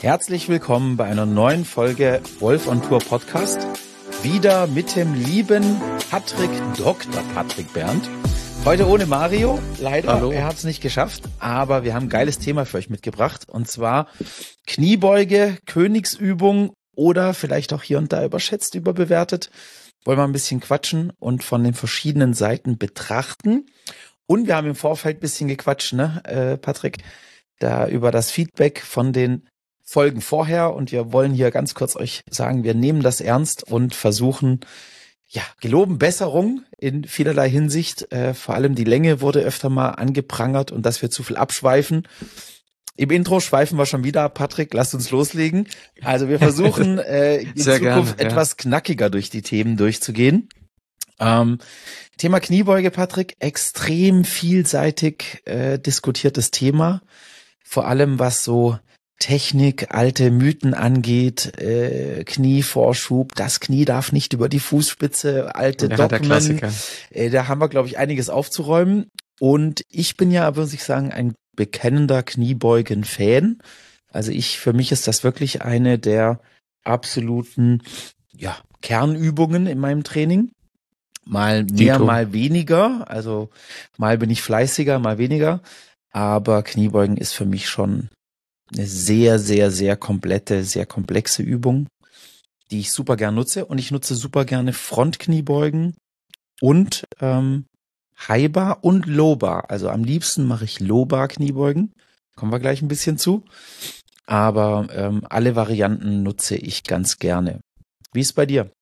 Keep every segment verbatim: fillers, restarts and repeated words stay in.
Herzlich willkommen bei einer neuen Folge Wolf on Tour Podcast. Wieder mit dem lieben Patrick, Doktor Patrick Berndt. Heute ohne Mario, leider, Hallo. Er hat es nicht geschafft, aber wir haben ein geiles Thema für euch mitgebracht. Und zwar Kniebeuge, Königsübung oder vielleicht auch hier und da überschätzt, überbewertet. Wollen wir ein bisschen quatschen und von den verschiedenen Seiten betrachten. Und wir haben im Vorfeld ein bisschen gequatscht, ne, äh, Patrick, da über das Feedback von den Folgen vorher. Und wir wollen hier ganz kurz euch sagen, wir nehmen das ernst und versuchen, ja, geloben Besserung in vielerlei Hinsicht. Äh, vor allem die Länge wurde öfter mal angeprangert und dass wir zu viel abschweifen. Im Intro schweifen wir schon wieder ab, Patrick. Lasst uns loslegen. Also wir versuchen äh, in Sehr Zukunft gerne, ja. etwas knackiger durch die Themen durchzugehen. Ähm, Thema Kniebeuge, Patrick, extrem vielseitig äh, diskutiertes Thema. Vor allem was so Technik, alte Mythen angeht, äh, Knievorschub, das Knie darf nicht über die Fußspitze, alte Ja, der Dogmen. Klassiker. Äh, da haben wir, glaube ich, einiges aufzuräumen. Und ich bin ja, muss ich sagen, ein bekennender Kniebeugen-Fan. Also ich, für mich ist das wirklich eine der absoluten, ja, Kernübungen in meinem Training. Mal mehr, Dito. mal weniger. Also mal bin ich fleißiger, mal weniger. Aber Kniebeugen ist für mich schon eine sehr, sehr, sehr komplette, sehr komplexe Übung, die ich super gern nutze. Und ich nutze super gerne Frontkniebeugen und ähm, High Bar und Low Bar. Also am liebsten mache ich Low Bar Kniebeugen. Kommen wir gleich ein bisschen zu. Aber ähm, alle Varianten nutze ich ganz gerne. Wie ist bei dir?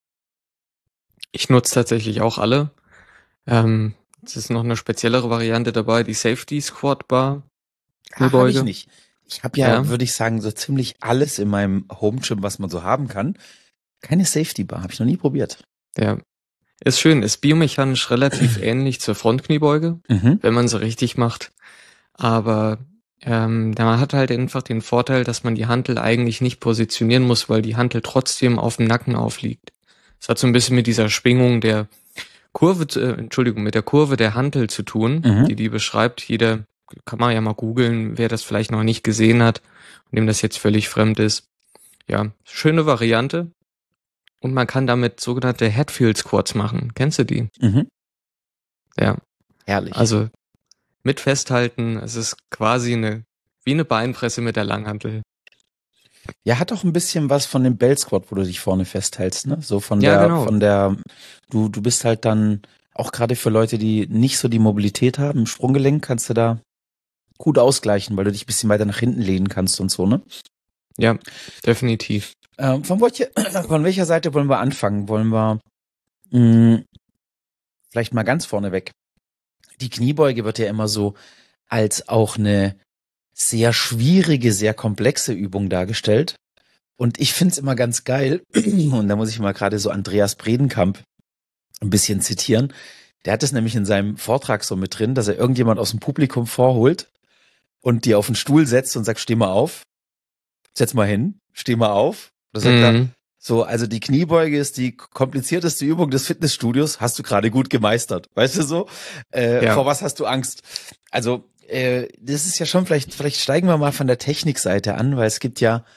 Ich nutze tatsächlich auch alle. Ähm, es ist noch eine speziellere Variante dabei, die Safety Squat Bar. Ah, habe ich Kniebeuge. nicht. Ich habe ja, Ja. würde ich sagen, so ziemlich alles in meinem Home Gym, was man so haben kann. Keine Safety Bar, habe ich noch nie probiert. Ja. Ist schön, ist biomechanisch relativ ähnlich zur Frontkniebeuge, Mhm. wenn man sie richtig macht. Aber ähm, man hat halt einfach den Vorteil, dass man die Hantel eigentlich nicht positionieren muss, weil die Hantel trotzdem auf dem Nacken aufliegt. Es hat so ein bisschen mit dieser Schwingung der Kurve, äh, Entschuldigung, mit der Kurve der Hantel zu tun, Mhm. die die beschreibt. Jeder kann man ja mal googeln, wer das vielleicht noch nicht gesehen hat und dem das jetzt völlig fremd ist. Ja, schöne Variante. Und man kann damit sogenannte Hatfield Squats machen. Kennst du die? Mhm. Ja, Herrlich. also mit festhalten, es ist quasi eine, wie eine Beinpresse mit der Langhantel. Ja, hat auch ein bisschen was von dem Bell Squat, wo du dich vorne festhältst, ne? So von Ja, der, genau. von der, du, du bist halt dann, auch gerade für Leute, die nicht so die Mobilität haben, im Sprunggelenk kannst du da gut ausgleichen, weil du dich ein bisschen weiter nach hinten lehnen kannst und so, ne? Ja, definitiv. Ähm, von, welche, von welcher Seite wollen wir anfangen? Wollen wir mh, vielleicht mal ganz vorne weg. Die Kniebeuge wird ja immer so als auch eine sehr schwierige, sehr komplexe Übung dargestellt. Und ich find's immer ganz geil, und da muss ich mal gerade so Andreas Bredenkamp ein bisschen zitieren. Der hat es nämlich in seinem Vortrag so mit drin, dass er irgendjemand aus dem Publikum vorholt und die auf den Stuhl setzt und sagt, steh mal auf, setz mal hin, steh mal auf. Da sagt er, Mhm. so, also die Kniebeuge ist die komplizierteste Übung des Fitnessstudios, hast du gerade gut gemeistert. Weißt du so? Äh, Ja. Vor was hast du Angst? Also, äh, das ist ja schon, vielleicht, vielleicht steigen wir mal von der Technikseite an, weil es gibt ja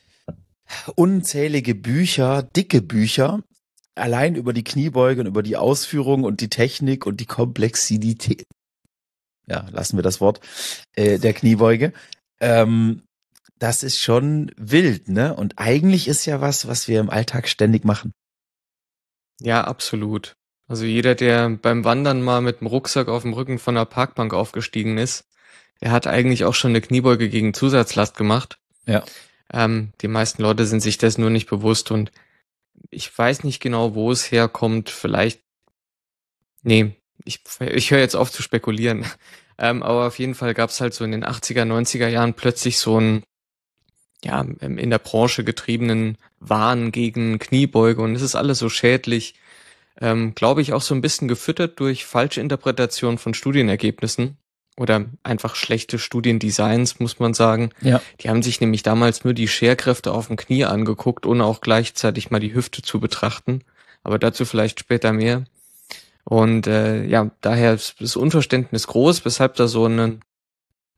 unzählige Bücher, dicke Bücher, allein über die Kniebeuge und über die Ausführung und die Technik und die Komplexität. Ja, lassen wir das Wort, äh, der Kniebeuge. Ähm, das ist schon wild, ne? Und eigentlich ist ja was, was wir im Alltag ständig machen. Ja, absolut. Also jeder, der beim Wandern mal mit dem Rucksack auf dem Rücken von der Parkbank aufgestiegen ist, der hat eigentlich auch schon eine Kniebeuge gegen Zusatzlast gemacht. Ja. Ähm, die meisten Leute sind sich das nur nicht bewusst und ich weiß nicht genau, wo es herkommt. Vielleicht, nee, ich, ich höre jetzt auf zu spekulieren. Ähm, aber auf jeden Fall gab es halt so in den achtziger, neunziger Jahren plötzlich so einen, ja, in der Branche getriebenen Wahn gegen Kniebeuge und es ist alles so schädlich. Ähm, glaube ich auch so ein bisschen gefüttert durch falsche Interpretation von Studienergebnissen oder einfach schlechte Studiendesigns, muss man sagen. Ja. Die haben sich nämlich damals nur die Scherkräfte auf dem Knie angeguckt, ohne auch gleichzeitig mal die Hüfte zu betrachten. Aber dazu vielleicht später mehr. Und äh, ja, daher ist das Unverständnis groß, weshalb da so ein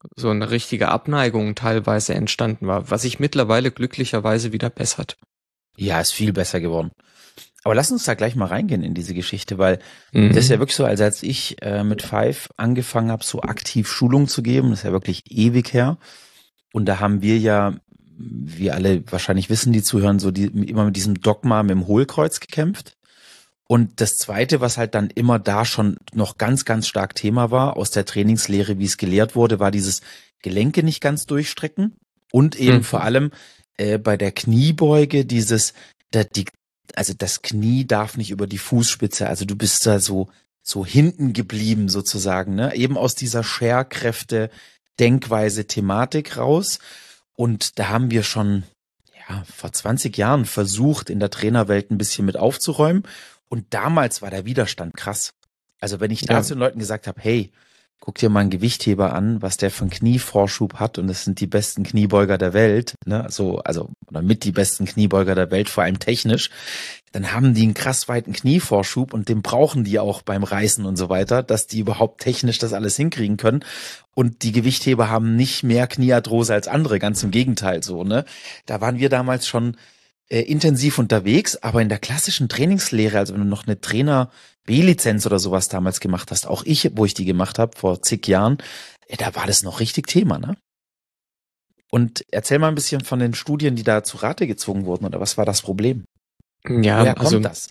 so eine richtige Abneigung teilweise entstanden war, was sich mittlerweile glücklicherweise wieder bessert. Ja, ist viel besser geworden. Aber lass uns da gleich mal reingehen in diese Geschichte, weil Mhm. das ist ja wirklich so, als als ich äh, mit Five angefangen habe, so aktiv Schulung zu geben, das ist ja wirklich ewig her. Und da haben wir ja, wie alle wahrscheinlich wissen, die zuhören, so die, immer mit diesem Dogma mit dem Hohlkreuz gekämpft. Und das Zweite, was halt dann immer da schon noch ganz, ganz stark Thema war, aus der Trainingslehre, wie es gelehrt wurde, war dieses Gelenke nicht ganz durchstrecken. Und eben Mhm. vor allem äh, bei der Kniebeuge dieses, da, die, also das Knie darf nicht über die Fußspitze, also du bist da so, so hinten geblieben sozusagen, ne? Eben aus dieser Scherkräfte, Denkweise, Thematik raus. Und da haben wir schon, ja, vor zwanzig Jahren versucht, in der Trainerwelt ein bisschen mit aufzuräumen. Und damals war der Widerstand krass. Also wenn ich da Ja. zu den Leuten gesagt habe, hey, guck dir mal einen Gewichtheber an, was der von Knievorschub hat, und das sind die besten Kniebeuger der Welt, ne, so, also, oder mit die besten Kniebeuger der Welt, vor allem technisch, dann haben die einen krass weiten Knievorschub und den brauchen die auch beim Reißen und so weiter, dass die überhaupt technisch das alles hinkriegen können. Und die Gewichtheber haben nicht mehr Kniearthrose als andere, ganz im Gegenteil, so, ne. Da waren wir damals schon äh, intensiv unterwegs, aber in der klassischen Trainingslehre, also wenn du noch eine Trainer-B-Lizenz oder sowas damals gemacht hast, auch ich, wo ich die gemacht habe, vor zig Jahren, äh, da war das noch richtig Thema, ne? Und erzähl mal ein bisschen von den Studien, die da zu Rate gezogen wurden, oder was war das Problem? Ja, Woher kommt also das?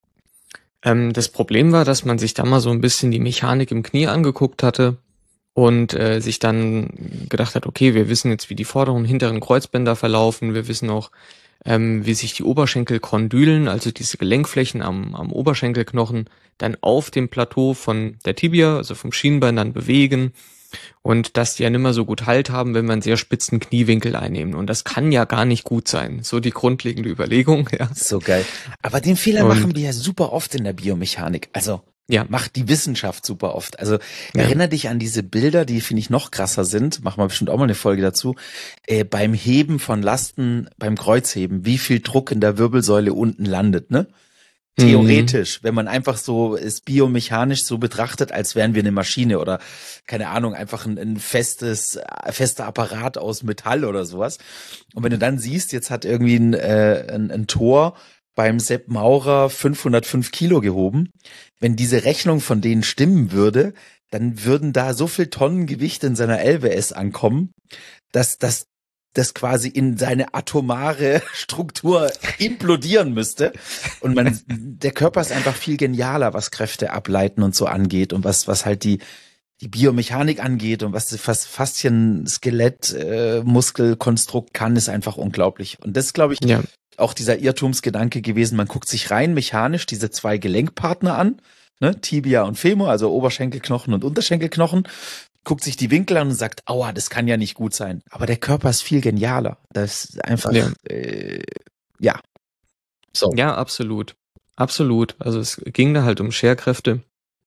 ähm, das Problem war, dass man sich da mal so ein bisschen die Mechanik im Knie angeguckt hatte und äh, sich dann gedacht hat, okay, wir wissen jetzt, wie die vorderen und hinteren Kreuzbänder verlaufen, wir wissen auch, ähm, wie sich die Oberschenkelkondylen, also diese Gelenkflächen am, am Oberschenkelknochen, dann auf dem Plateau von der Tibia, also vom Schienbein dann bewegen und dass die ja nimmer so gut Halt haben, wenn wir einen sehr spitzen Kniewinkel einnehmen. Und das kann ja gar nicht gut sein. So die grundlegende Überlegung, ja. So geil. Aber den Fehler Und- machen wir ja super oft in der Biomechanik. Also Ja. macht die Wissenschaft super oft. Also Ja. erinnere dich an diese Bilder, die finde ich noch krasser sind. Machen wir bestimmt auch mal eine Folge dazu. Äh, beim Heben von Lasten, beim Kreuzheben, wie viel Druck in der Wirbelsäule unten landet, ne? Theoretisch, wenn man einfach so es biomechanisch so betrachtet, als wären wir eine Maschine oder keine Ahnung, einfach ein, ein festes, äh, fester Apparat aus Metall oder sowas. Und wenn du dann siehst, jetzt hat irgendwie ein, äh, ein, ein Tor beim Sepp Maurer fünfhundertfünf Kilo gehoben. Wenn diese Rechnung von denen stimmen würde, dann würden da so viel Tonnen Gewicht in seiner L W S ankommen, dass das das quasi in seine atomare Struktur implodieren müsste. Und man, der Körper ist einfach viel genialer, was Kräfte ableiten und so angeht und was, was halt die, die Biomechanik angeht und was das Faszien, Skelett, äh, Muskelkonstrukt kann, ist einfach unglaublich. Und das ist, glaube ich, Ja. auch dieser Irrtumsgedanke gewesen. Man guckt sich rein mechanisch diese zwei Gelenkpartner an, ne, Tibia und Femur, also Oberschenkelknochen und Unterschenkelknochen, guckt sich die Winkel an und sagt, aua, das kann ja nicht gut sein. Aber der Körper ist viel genialer. Das ist einfach, Ja. äh, ja. So. Ja, absolut. Absolut. Also es ging da halt um Scherkräfte.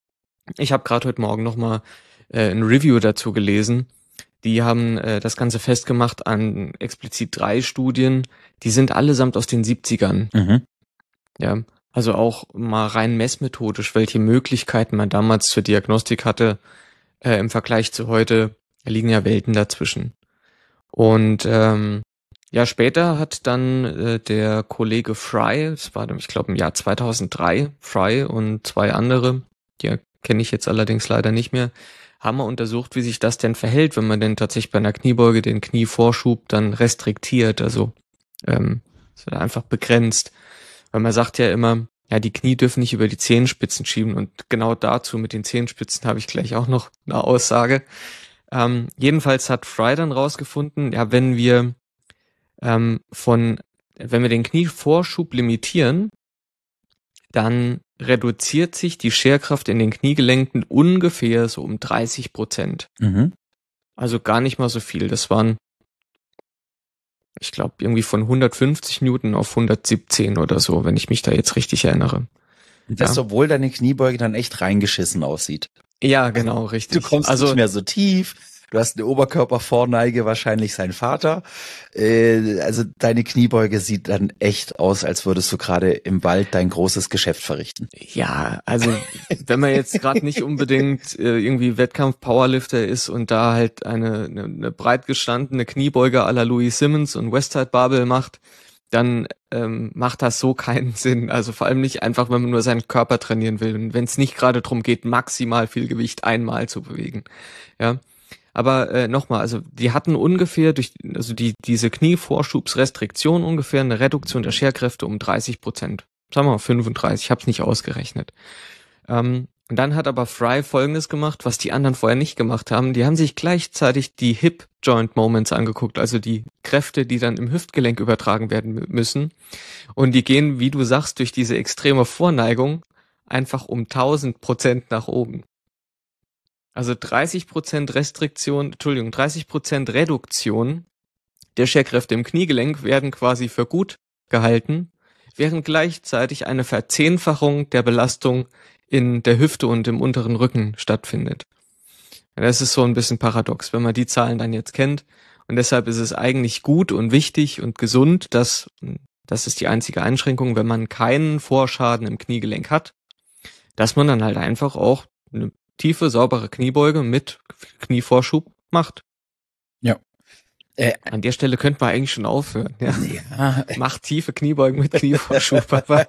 Ich habe gerade heute Morgen nochmal äh, ein Review dazu gelesen. Die haben äh, das Ganze festgemacht an explizit drei Studien. Die sind allesamt aus den siebzigern. Mhm. Ja, also auch mal rein messmethodisch, welche Möglichkeiten man damals zur Diagnostik hatte äh, im Vergleich zu heute, da liegen ja Welten dazwischen. Und ähm, ja, später hat dann äh, der Kollege Fry, das war, ich glaube, im Jahr zweitausenddrei, Fry und zwei andere, die kenne ich jetzt allerdings leider nicht mehr, haben wir untersucht, wie sich das denn verhält, wenn man denn tatsächlich bei einer Kniebeuge den Knievorschub dann restriktiert, also ähm, einfach begrenzt. Weil man sagt ja immer, ja, die Knie dürfen nicht über die Zehenspitzen schieben und genau dazu mit den Zehenspitzen habe ich gleich auch noch eine Aussage. Ähm, jedenfalls hat Fry dann rausgefunden, ja, wenn wir ähm, von, wenn wir den Knievorschub limitieren, dann reduziert sich die Scherkraft in den Kniegelenken ungefähr so um dreißig Prozent. Mhm. Also gar nicht mal so viel. Das waren, ich glaube, irgendwie von hundertfünfzig Newton auf hundertsiebzehn oder so, wenn ich mich da jetzt richtig erinnere. Und das, Ja. obwohl deine Kniebeuge dann echt reingeschissen aussieht. Ja, genau, richtig. Du kommst also nicht mehr so tief. Du hast eine Oberkörpervorneige, wahrscheinlich sein Vater. Äh, also deine Kniebeuge sieht dann echt aus, als würdest du gerade im Wald dein großes Geschäft verrichten. Ja, also wenn man jetzt gerade nicht unbedingt äh, irgendwie Wettkampf-Powerlifter ist und da halt eine, eine, eine breit gestandene Kniebeuge à la Louis Simmons und Westside Barbell macht, dann ähm, macht das so keinen Sinn. Also vor allem nicht einfach, wenn man nur seinen Körper trainieren will und wenn es nicht gerade darum geht, maximal viel Gewicht einmal zu bewegen. Ja, aber äh, nochmal, also die hatten ungefähr durch, also die diese Knievorschubsrestriktion ungefähr eine Reduktion der Scherkräfte um dreißig Prozent. Sagen wir mal fünfunddreißig, ich habe es nicht ausgerechnet. Ähm, und dann hat aber Fry Folgendes gemacht, was die anderen vorher nicht gemacht haben. Die haben sich gleichzeitig die Hip Joint Moments angeguckt, also die Kräfte, die dann im Hüftgelenk übertragen werden müssen. Und die gehen, wie du sagst, durch diese extreme Vorneigung einfach um tausend Prozent nach oben. Also dreißig Prozent Restriktion, Entschuldigung, dreißig Prozent Reduktion der Scherkräfte im Kniegelenk werden quasi für gut gehalten, während gleichzeitig eine Verzehnfachung der Belastung in der Hüfte und im unteren Rücken stattfindet. Das ist so ein bisschen paradox, wenn man die Zahlen dann jetzt kennt. Und deshalb ist es eigentlich gut und wichtig und gesund, dass, das ist die einzige Einschränkung, wenn man keinen Vorschaden im Kniegelenk hat, dass man dann halt einfach auch eine tiefe, saubere Kniebeuge mit Knievorschub macht. Ja. Äh, An der Stelle könnte man eigentlich schon aufhören. Ja. Ja. Macht tiefe Kniebeugen mit Knievorschub. Aber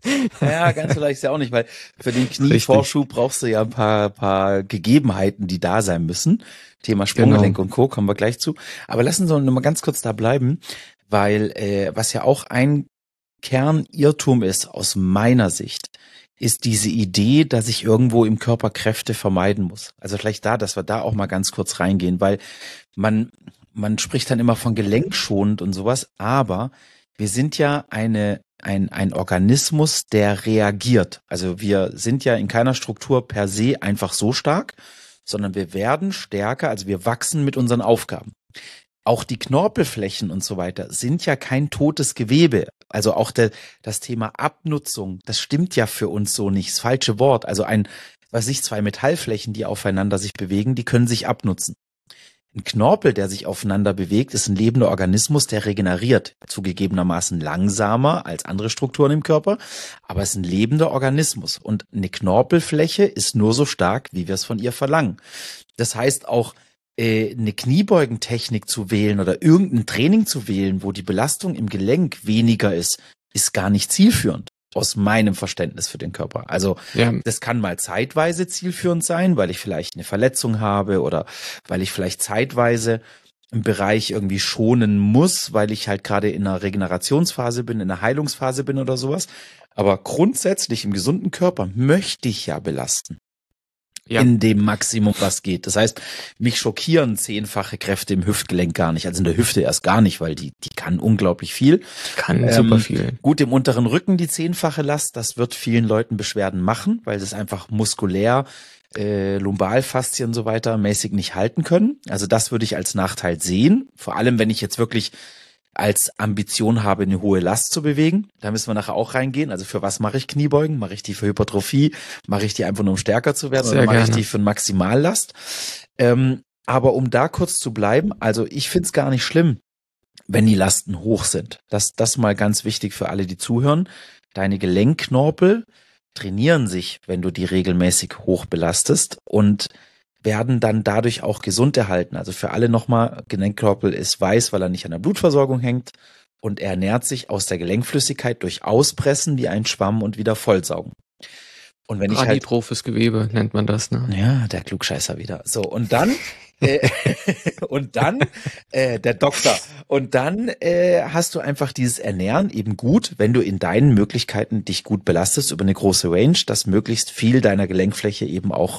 ja, ganz vielleicht ja auch nicht, weil für den Knievorschub Richtig. brauchst du ja ein paar, paar Gegebenheiten, die da sein müssen. Thema Sprunggelenk genau. und Co. kommen wir gleich zu. Aber lassen Sie uns noch mal ganz kurz da bleiben, weil äh, was ja auch ein Kernirrtum ist aus meiner Sicht, ist diese Idee, dass ich irgendwo im Körper Kräfte vermeiden muss. Also vielleicht da, dass wir da auch mal ganz kurz reingehen, weil man man spricht dann immer von gelenkschonend und sowas, aber wir sind ja eine ein ein Organismus, der reagiert. Also wir sind ja in keiner Struktur per se einfach so stark, sondern wir werden stärker, also wir wachsen mit unseren Aufgaben. Auch die Knorpelflächen und so weiter sind ja kein totes Gewebe. Also auch der, das Thema Abnutzung, das stimmt ja für uns so nicht. Das falsche Wort. Also ein, was ich, zwei Metallflächen, die aufeinander sich bewegen, die können sich abnutzen. Ein Knorpel, der sich aufeinander bewegt, ist ein lebender Organismus, der regeneriert. Zugegebenermaßen langsamer als andere Strukturen im Körper, aber es ist ein lebender Organismus. Und eine Knorpelfläche ist nur so stark, wie wir es von ihr verlangen. Das heißt auch, eine Kniebeugentechnik zu wählen oder irgendein Training zu wählen, wo die Belastung im Gelenk weniger ist, ist gar nicht zielführend. Aus meinem Verständnis für den Körper. Also ja. Das kann mal zeitweise zielführend sein, weil ich vielleicht eine Verletzung habe oder weil ich vielleicht zeitweise im Bereich irgendwie schonen muss, weil ich halt gerade in einer Regenerationsphase bin, in einer Heilungsphase bin oder sowas. Aber grundsätzlich im gesunden Körper möchte ich ja belasten. Ja. In dem Maximum, was geht. Das heißt, mich schockieren zehnfache Kräfte im Hüftgelenk gar nicht. Also in der Hüfte erst gar nicht, weil die die kann unglaublich viel. Kann ähm, super viel. Gut, im unteren Rücken die zehnfache Last, das wird vielen Leuten Beschwerden machen, weil sie es einfach muskulär, äh, Lumbalfaszien und so weiter mäßig nicht halten können. Also das würde ich als Nachteil sehen. Vor allem, wenn ich jetzt wirklich als Ambition habe, eine hohe Last zu bewegen. Da müssen wir nachher auch reingehen. Also für was mache ich Kniebeugen? Mache ich die für Hypertrophie? Mache ich die einfach nur, um stärker zu werden? Sehr oder mache gerne. ich die für eine Maximallast? Ähm, aber um da kurz zu bleiben, also ich finde es gar nicht schlimm, wenn die Lasten hoch sind. Das, das mal ganz wichtig für alle, die zuhören. Deine Gelenkknorpel trainieren sich, wenn du die regelmäßig hoch belastest und werden dann dadurch auch gesund erhalten. Also für alle nochmal, Gelenkknorpel ist weiß, weil er nicht an der Blutversorgung hängt und er ernährt sich aus der Gelenkflüssigkeit durch Auspressen wie ein Schwamm und wieder vollsaugen. Und wenn ich halt Raditrophes Gewebe nennt man das, ne? Ja, der Klugscheißer wieder. So, und dann äh, und dann äh, der Doktor. Und dann äh, hast du einfach dieses Ernähren eben gut, wenn du in deinen Möglichkeiten dich gut belastest über eine große Range, dass möglichst viel deiner Gelenkfläche eben auch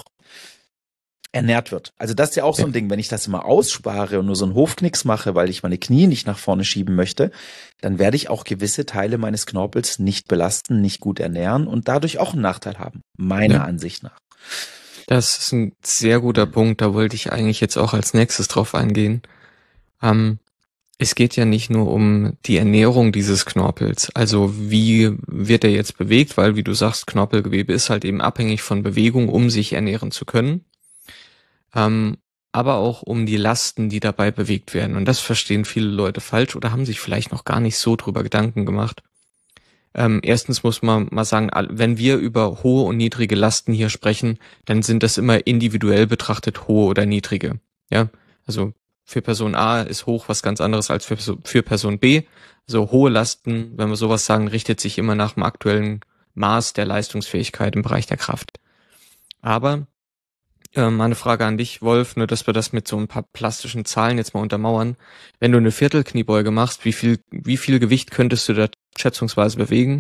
ernährt wird. Also das ist ja auch so ein ja. Ding, wenn ich das immer ausspare und nur so einen Hofknicks mache, weil ich meine Knie nicht nach vorne schieben möchte, dann werde ich auch gewisse Teile meines Knorpels nicht belasten, nicht gut ernähren und dadurch auch einen Nachteil haben, meiner ja. Ansicht nach. Das ist ein sehr guter Punkt, da wollte ich eigentlich jetzt auch als nächstes drauf eingehen. Ähm, es geht ja nicht nur um die Ernährung dieses Knorpels, also wie wird er jetzt bewegt, weil wie du sagst, Knorpelgewebe ist halt eben abhängig von Bewegung, um sich ernähren zu können. Ähm, aber auch um die Lasten, die dabei bewegt werden. Und das verstehen viele Leute falsch oder haben sich vielleicht noch gar nicht so drüber Gedanken gemacht. Ähm, erstens muss man mal sagen, wenn wir über hohe und niedrige Lasten hier sprechen, dann sind das immer individuell betrachtet hohe oder niedrige. Ja, also für Person A ist hoch was ganz anderes als für, für Person B. Also hohe Lasten, wenn wir sowas sagen, richtet sich immer nach dem aktuellen Maß der Leistungsfähigkeit im Bereich der Kraft. Aber äh, meine Frage an dich, Wolf, nur dass wir das mit so ein paar plastischen Zahlen jetzt mal untermauern. Wenn du eine Viertelkniebeuge machst, wie viel, wie viel Gewicht könntest du da schätzungsweise bewegen?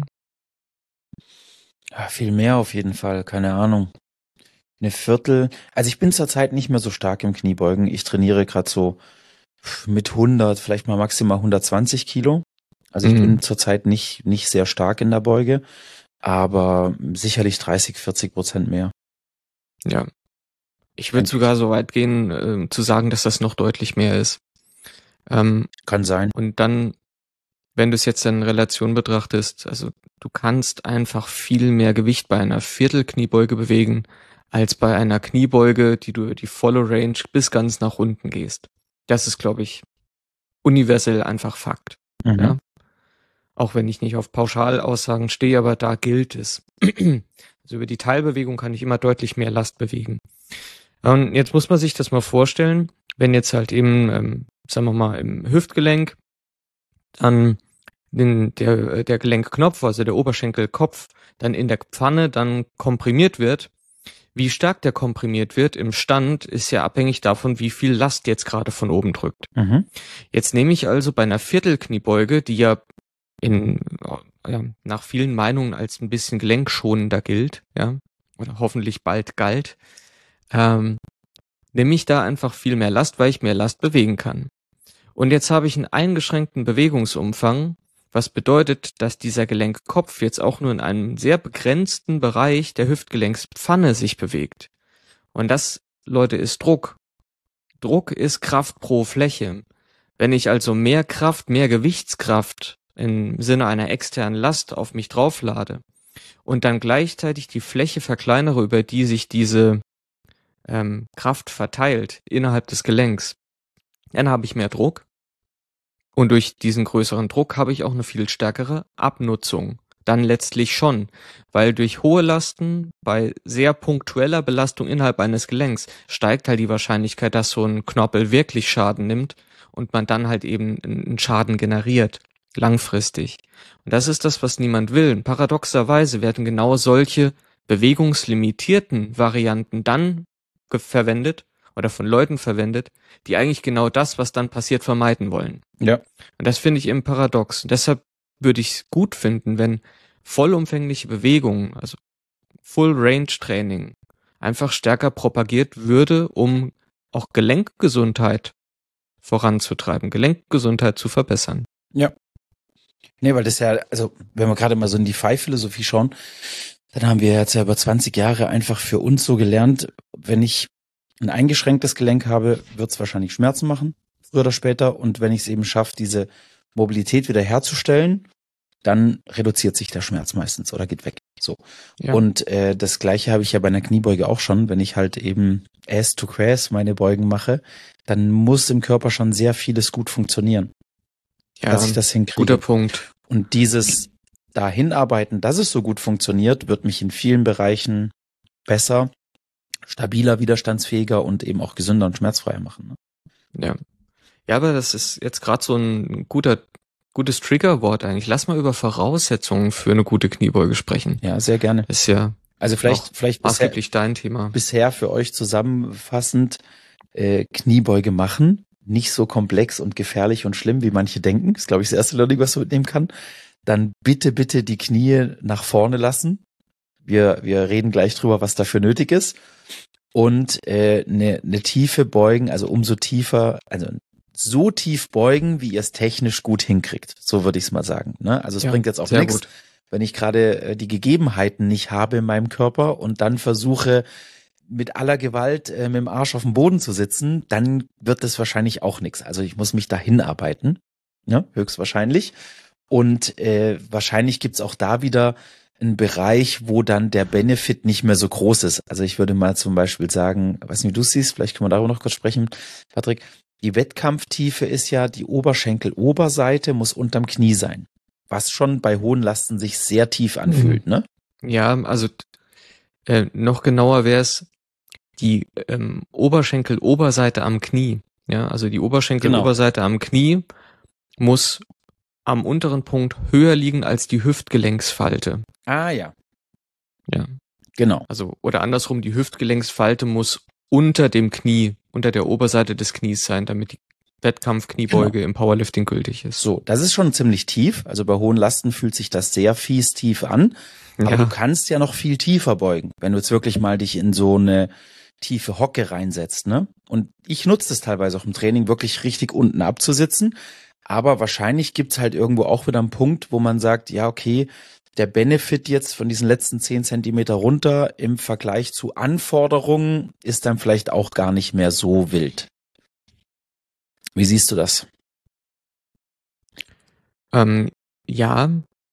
Ja, viel mehr auf jeden Fall, keine Ahnung. Eine Viertel, also ich bin zurzeit nicht mehr so stark im Kniebeugen. Ich trainiere gerade so mit hundert, vielleicht mal maximal hundertzwanzig Kilo. Also ich Mhm. bin zurzeit nicht, nicht sehr stark in der Beuge, aber sicherlich dreißig, vierzig Prozent mehr. Ja. Ich würde sogar so weit gehen, äh, zu sagen, dass das noch deutlich mehr ist. Ähm, Kann sein. und dann, wenn du es jetzt in Relation betrachtest, also du kannst einfach viel mehr Gewicht bei einer Viertelkniebeuge bewegen, als bei einer Kniebeuge, die du die volle Range bis ganz nach unten gehst. Das ist, glaube ich, universell einfach Fakt. Mhm. Ja? Auch wenn ich nicht auf Pauschalaussagen stehe, aber da gilt es. Also über die Teilbewegung kann ich immer deutlich mehr Last bewegen. Und jetzt muss man sich das mal vorstellen, wenn jetzt halt eben, ähm, sagen wir mal, im Hüftgelenk dann den, der, der Gelenkknopf, also der Oberschenkelkopf, dann in der Pfanne dann komprimiert wird. Wie stark der komprimiert wird im Stand, ist ja abhängig davon, wie viel Last jetzt gerade von oben drückt. Mhm. Jetzt nehme ich also bei einer Viertelkniebeuge, die ja in, ja, nach vielen Meinungen als ein bisschen gelenkschonender gilt, ja, oder hoffentlich bald galt, ähm, nehme ich da einfach viel mehr Last, weil ich mehr Last bewegen kann. Und jetzt habe ich einen eingeschränkten Bewegungsumfang, was bedeutet, dass dieser Gelenkkopf jetzt auch nur in einem sehr begrenzten Bereich der Hüftgelenkspfanne sich bewegt. Und das, Leute, ist Druck. Druck ist Kraft pro Fläche. Wenn ich also mehr Kraft, mehr Gewichtskraft im Sinne einer externen Last auf mich drauflade und dann gleichzeitig die Fläche verkleinere, über die sich diese ähm, Kraft verteilt innerhalb des Gelenks, dann habe ich mehr Druck. Und durch diesen größeren Druck habe ich auch eine viel stärkere Abnutzung. Dann letztlich schon, weil durch hohe Lasten bei sehr punktueller Belastung innerhalb eines Gelenks steigt halt die Wahrscheinlichkeit, dass so ein Knorpel wirklich Schaden nimmt und man dann halt eben einen Schaden generiert, langfristig. Und das ist das, was niemand will. Paradoxerweise werden genau solche bewegungslimitierten Varianten dann verwendet oder von Leuten verwendet, die eigentlich genau das, was dann passiert, vermeiden wollen. Ja. Und das finde ich eben paradox. Und deshalb würde ich es gut finden, wenn vollumfängliche Bewegung, also Full Range Training, einfach stärker propagiert würde, um auch Gelenkgesundheit voranzutreiben, Gelenkgesundheit zu verbessern. Ja. Nee, weil das ja, also wenn wir gerade mal so in die Pfeif-Philosophie schauen, dann haben wir jetzt ja über zwanzig Jahre einfach für uns so gelernt, wenn ich ein eingeschränktes Gelenk habe, wird es wahrscheinlich Schmerzen machen, früher oder später. Und wenn ich es eben schaffe, diese Mobilität wieder herzustellen, dann reduziert sich der Schmerz meistens oder geht weg. So. Ja. Und äh, das Gleiche habe ich ja bei einer Kniebeuge auch schon. Wenn ich halt eben Ass to Crass meine Beugen mache, dann muss im Körper schon sehr vieles gut funktionieren, Ja, dass ich das hinkriege. guter Punkt. Und dieses dahin arbeiten, dass es so gut funktioniert, wird mich in vielen Bereichen besser, stabiler, widerstandsfähiger und eben auch gesünder und schmerzfreier machen. Ne? Ja. Ja, aber das ist jetzt gerade so ein guter, gutes Triggerwort eigentlich. Lass mal über Voraussetzungen für eine gute Kniebeuge sprechen. Ja, sehr gerne. Das ist ja Also vielleicht, auch vielleicht bisher, maßgeblich dein Thema. bisher für euch zusammenfassend äh, Kniebeuge machen. Nicht so komplex und gefährlich und schlimm, wie manche denken. Das ist, glaube ich, das erste Learning, was man mitnehmen kann. Dann bitte, bitte die Knie nach vorne lassen. Wir, wir reden gleich drüber, was dafür nötig ist. Und äh, eine, eine tiefe Beugen, also umso tiefer, also so tief beugen, wie ihr es technisch gut hinkriegt. So würde ich es mal sagen. Ne? Also es Ja, bringt jetzt auch sehr nichts, gut. wenn ich gerade äh, die Gegebenheiten nicht habe in meinem Körper und dann versuche, mit aller Gewalt äh, mit dem Arsch auf dem Boden zu sitzen, dann wird das wahrscheinlich auch nichts. Also ich muss mich dahin arbeiten, ne? Höchstwahrscheinlich. Und äh, wahrscheinlich gibt's auch da wieder ein Bereich, wo dann der Benefit nicht mehr so groß ist. Also ich würde mal zum Beispiel sagen, weiß nicht, wie du es siehst, vielleicht können wir darüber noch kurz sprechen, Patrick. Die Wettkampftiefe ist ja, die Oberschenkeloberseite muss unterm Knie sein, was schon bei hohen Lasten sich sehr tief anfühlt, ne? Ja, also äh, noch genauer wäre es die ähm, Oberschenkeloberseite am Knie. Ja, also die Oberschenkeloberseite genau. am Knie muss am unteren Punkt höher liegen als die Hüftgelenksfalte. Ah ja. Ja. Genau. Also, oder andersrum, die Hüftgelenksfalte muss unter dem Knie, unter der Oberseite des Knies sein, damit die Wettkampfkniebeuge genau. im Powerlifting gültig ist. So, das ist schon ziemlich tief. Also bei hohen Lasten fühlt sich das sehr fies tief an. Aber ja. du kannst ja noch viel tiefer beugen, wenn du jetzt wirklich mal dich in so eine tiefe Hocke reinsetzt, ne? Und ich nutze das teilweise auch im Training, wirklich richtig unten abzusitzen. Aber wahrscheinlich gibt's halt irgendwo auch wieder einen Punkt, wo man sagt, ja, okay, der Benefit jetzt von diesen letzten zehn Zentimeter runter im Vergleich zu Anforderungen ist dann vielleicht auch gar nicht mehr so wild. Wie siehst du das? Ähm, ja,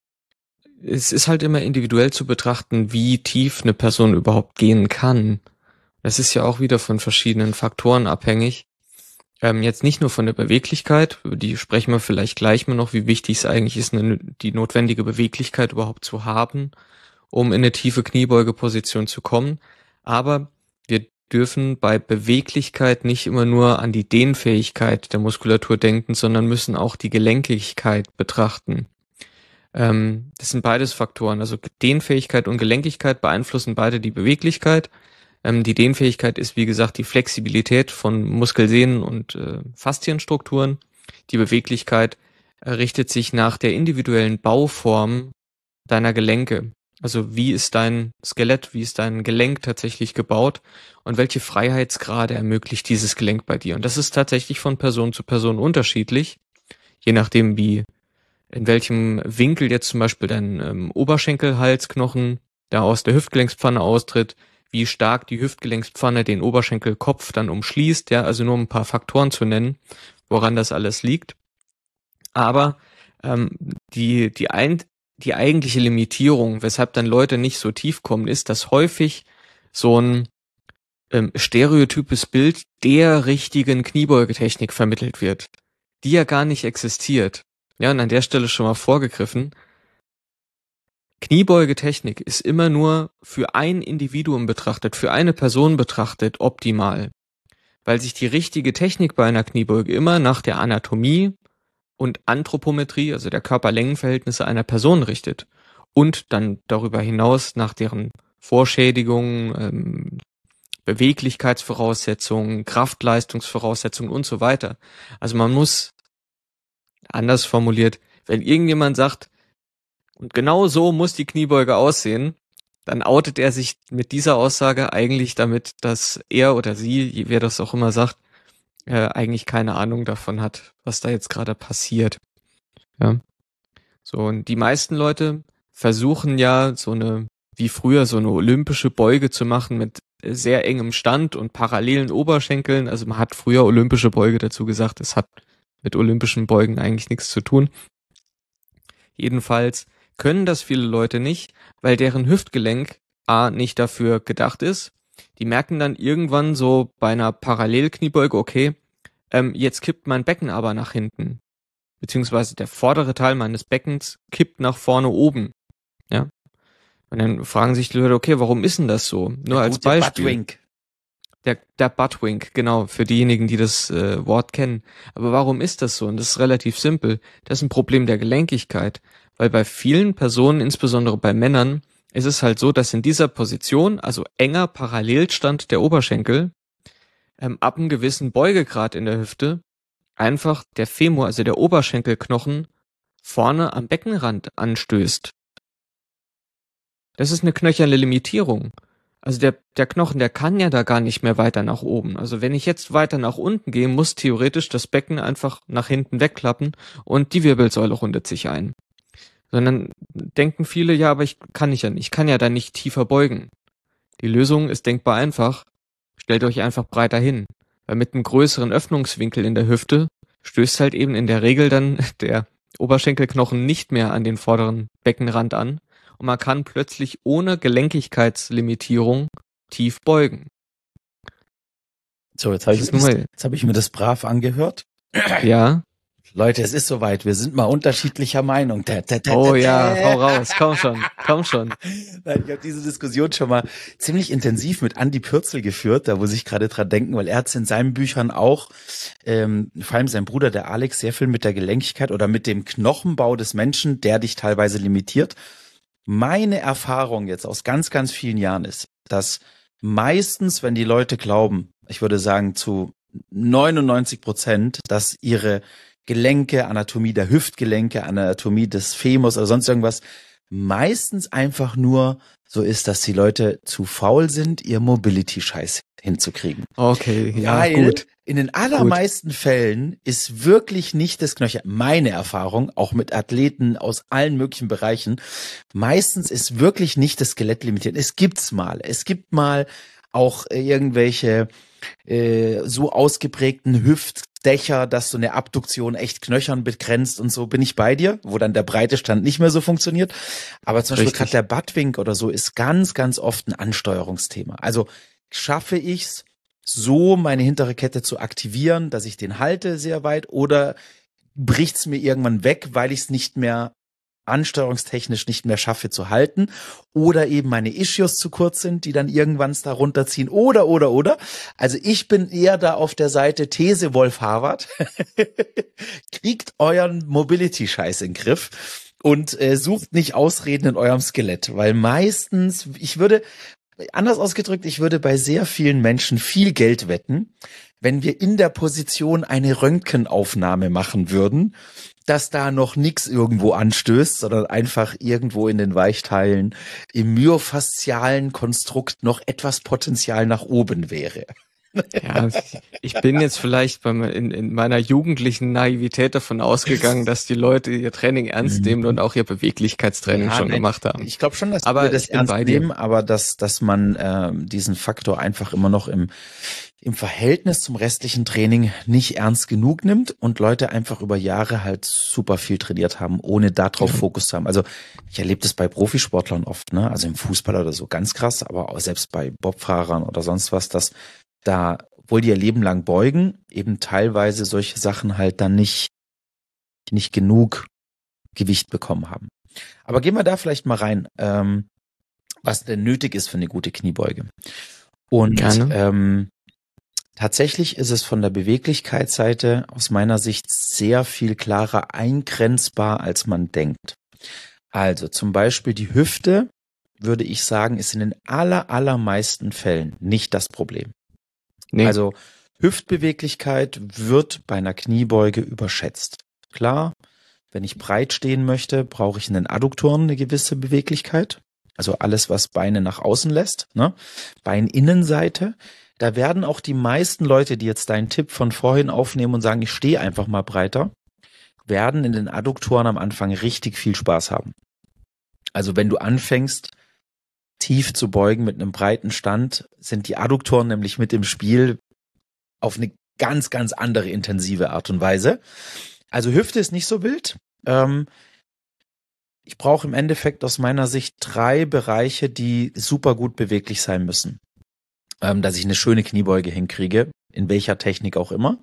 es ist halt immer individuell zu betrachten, wie tief eine Person überhaupt gehen kann. Das ist ja auch wieder von verschiedenen Faktoren abhängig. Ähm, jetzt nicht nur von der Beweglichkeit, über die sprechen wir vielleicht gleich mal noch, wie wichtig es eigentlich ist, eine, die notwendige Beweglichkeit überhaupt zu haben, um in eine tiefe Kniebeugeposition zu kommen. Aber wir dürfen bei Beweglichkeit nicht immer nur an die Dehnfähigkeit der Muskulatur denken, sondern müssen auch die Gelenkigkeit betrachten. Ähm, das sind beides Faktoren. Also Dehnfähigkeit und Gelenkigkeit beeinflussen beide die Beweglichkeit. Ähm, die Dehnfähigkeit ist, wie gesagt, die Flexibilität von Muskelsehnen und äh, Faszienstrukturen. Die Beweglichkeit äh, richtet sich nach der individuellen Bauform deiner Gelenke. Also wie ist dein Skelett, wie ist dein Gelenk tatsächlich gebaut und welche Freiheitsgrade ermöglicht dieses Gelenk bei dir? Und das ist tatsächlich von Person zu Person unterschiedlich, je nachdem wie, in welchem Winkel jetzt zum Beispiel dein ähm, Oberschenkelhalsknochen da aus der Hüftgelenkspfanne austritt, wie stark die Hüftgelenkspfanne den Oberschenkelkopf dann umschließt, ja, also nur um ein paar Faktoren zu nennen, woran das alles liegt. Aber ähm, die, die ein Die eigentliche Limitierung, weshalb dann Leute nicht so tief kommen, ist, dass häufig so ein ähm, stereotypes Bild der richtigen Kniebeugetechnik vermittelt wird, die ja gar nicht existiert. Ja, und an der Stelle schon mal vorgegriffen. Kniebeugetechnik ist immer nur für ein Individuum betrachtet, für eine Person betrachtet optimal, weil sich die richtige Technik bei einer Kniebeuge immer nach der Anatomie und Anthropometrie, also der Körperlängenverhältnisse einer Person richtet und dann darüber hinaus nach deren Vorschädigungen, ähm, Beweglichkeitsvoraussetzungen, Kraftleistungsvoraussetzungen und so weiter. Also man muss, anders formuliert, wenn irgendjemand sagt, und genau so muss die Kniebeuge aussehen, dann outet er sich mit dieser Aussage eigentlich damit, dass er oder sie, wer das auch immer sagt, äh, eigentlich keine Ahnung davon hat, was da jetzt gerade passiert. Ja. So, und die meisten Leute versuchen ja so eine, wie früher, so eine olympische Beuge zu machen mit sehr engem Stand und parallelen Oberschenkeln. Also man hat früher olympische Beuge dazu gesagt, es hat mit olympischen Beugen eigentlich nichts zu tun. Jedenfalls können das viele Leute nicht, weil deren Hüftgelenk A nicht dafür gedacht ist. Die merken dann irgendwann so bei einer Parallelkniebeuge, okay, ähm, jetzt kippt mein Becken aber nach hinten. Beziehungsweise der vordere Teil meines Beckens kippt nach vorne oben. Ja. Und dann fragen sich die Leute, okay, warum ist denn das so? Nur der als Beispiel. Buttwink. Der, der Buttwink, genau, für diejenigen, die das äh, Wort kennen. Aber warum ist das so? Und das ist relativ simpel. Das ist ein Problem der Gelenkigkeit. Weil bei vielen Personen, insbesondere bei Männern, ist es halt so, dass in dieser Position, also enger Parallelstand der Oberschenkel, ähm, ab einem gewissen Beugegrad in der Hüfte, einfach der Femur, also der Oberschenkelknochen, vorne am Beckenrand anstößt. Das ist eine knöcherne Limitierung. Also der, der Knochen, der kann ja da gar nicht mehr weiter nach oben. Also wenn ich jetzt weiter nach unten gehe, muss theoretisch das Becken einfach nach hinten wegklappen und die Wirbelsäule rundet sich ein. Sondern denken viele, ja, aber ich kann ich ja nicht, ich kann ja da nicht tiefer beugen. Die Lösung ist denkbar einfach. Stellt euch einfach breiter hin. Weil mit einem größeren Öffnungswinkel in der Hüfte stößt halt eben in der Regel dann der Oberschenkelknochen nicht mehr an den vorderen Beckenrand an und man kann plötzlich ohne Gelenkigkeitslimitierung tief beugen. So, jetzt habe ich, jetzt hab ich mir das brav angehört. Ja. Leute, es ist soweit. Wir sind mal unterschiedlicher Meinung. Da, da, da, oh ja, hau raus. Komm schon, komm schon. Nein, ich habe diese Diskussion schon mal ziemlich intensiv mit Andi Pürzel geführt, da muss ich gerade dran denken, weil er hat in seinen Büchern auch, ähm, vor allem sein Bruder, der Alex, sehr viel mit der Gelenkigkeit oder mit dem Knochenbau des Menschen, der dich teilweise limitiert. Meine Erfahrung jetzt aus ganz, ganz vielen Jahren ist, dass meistens, wenn die Leute glauben, ich würde sagen zu neunundneunzig Prozent, dass ihre Gelenke, Anatomie der Hüftgelenke, Anatomie des Femurs oder sonst irgendwas meistens einfach nur so ist, dass die Leute zu faul sind, ihr Mobility-Scheiß hinzukriegen. Okay, ja, Weil gut. in den allermeisten gut. Fällen ist wirklich nicht das Knöchel, meine Erfahrung, auch mit Athleten aus allen möglichen Bereichen, meistens ist wirklich nicht das Skelett limitiert. Es gibt's mal. Es gibt mal auch irgendwelche äh, so ausgeprägten Hüftdächer, dass so eine Abduktion echt knöchern begrenzt und so, bin ich bei dir, wo dann der breite Stand nicht mehr so funktioniert. Aber zum Beispiel gerade der Buttwink oder so ist ganz, ganz oft ein Ansteuerungsthema. Also schaffe ich's, so meine hintere Kette zu aktivieren, dass ich den halte sehr weit, oder bricht's mir irgendwann weg, weil ich es nicht mehr ansteuerungstechnisch nicht mehr schaffe zu halten, oder eben meine Ischios zu kurz sind, die dann irgendwann es da runterziehen, oder, oder, oder. Also ich bin eher da auf der Seite These Wolf Harvard. Kriegt euren Mobility-Scheiß in den Griff und äh, sucht nicht Ausreden in eurem Skelett, weil meistens, ich würde, anders ausgedrückt, ich würde bei sehr vielen Menschen viel Geld wetten, wenn wir in der Position eine Röntgenaufnahme machen würden, dass da noch nichts irgendwo anstößt, sondern einfach irgendwo in den Weichteilen im myofaszialen Konstrukt noch etwas Potenzial nach oben wäre. Ja, ich bin jetzt vielleicht beim, in, in meiner jugendlichen Naivität davon ausgegangen, dass die Leute ihr Training ernst mhm. nehmen und auch ihr Beweglichkeitstraining ja, schon nein, gemacht haben. Ich glaube schon, dass aber wir das ernst nehmen, aber dass dass man äh, diesen Faktor einfach immer noch im im Verhältnis zum restlichen Training nicht ernst genug nimmt und Leute einfach über Jahre halt super viel trainiert haben, ohne darauf ja. Fokus zu haben. Also ich erlebe das bei Profisportlern oft, ne? Also im Fußball oder so ganz krass, aber auch selbst bei Bobfahrern oder sonst was, dass da, obwohl die ihr Leben lang beugen, eben teilweise solche Sachen halt dann nicht, nicht genug Gewicht bekommen haben. Aber gehen wir da vielleicht mal rein, ähm, was denn nötig ist für eine gute Kniebeuge. Und ähm, tatsächlich ist es von der Beweglichkeitsseite aus meiner Sicht sehr viel klarer eingrenzbar, als man denkt. Also zum Beispiel die Hüfte, würde ich sagen, ist in den aller, allermeisten Fällen nicht das Problem. Nee. Also Hüftbeweglichkeit wird bei einer Kniebeuge überschätzt. Klar, wenn ich breit stehen möchte, brauche ich in den Adduktoren eine gewisse Beweglichkeit. Also alles, was Beine nach außen lässt, ne? Beininnenseite. Da werden auch die meisten Leute, die jetzt deinen Tipp von vorhin aufnehmen und sagen, ich stehe einfach mal breiter, werden in den Adduktoren am Anfang richtig viel Spaß haben. Also wenn du anfängst, tief zu beugen mit einem breiten Stand, sind die Adduktoren nämlich mit im Spiel auf eine ganz, ganz andere intensive Art und Weise. Also Hüfte ist nicht so wild. Ähm, ich brauche im Endeffekt aus meiner Sicht drei Bereiche, die super gut beweglich sein müssen, ähm, dass ich eine schöne Kniebeuge hinkriege, in welcher Technik auch immer.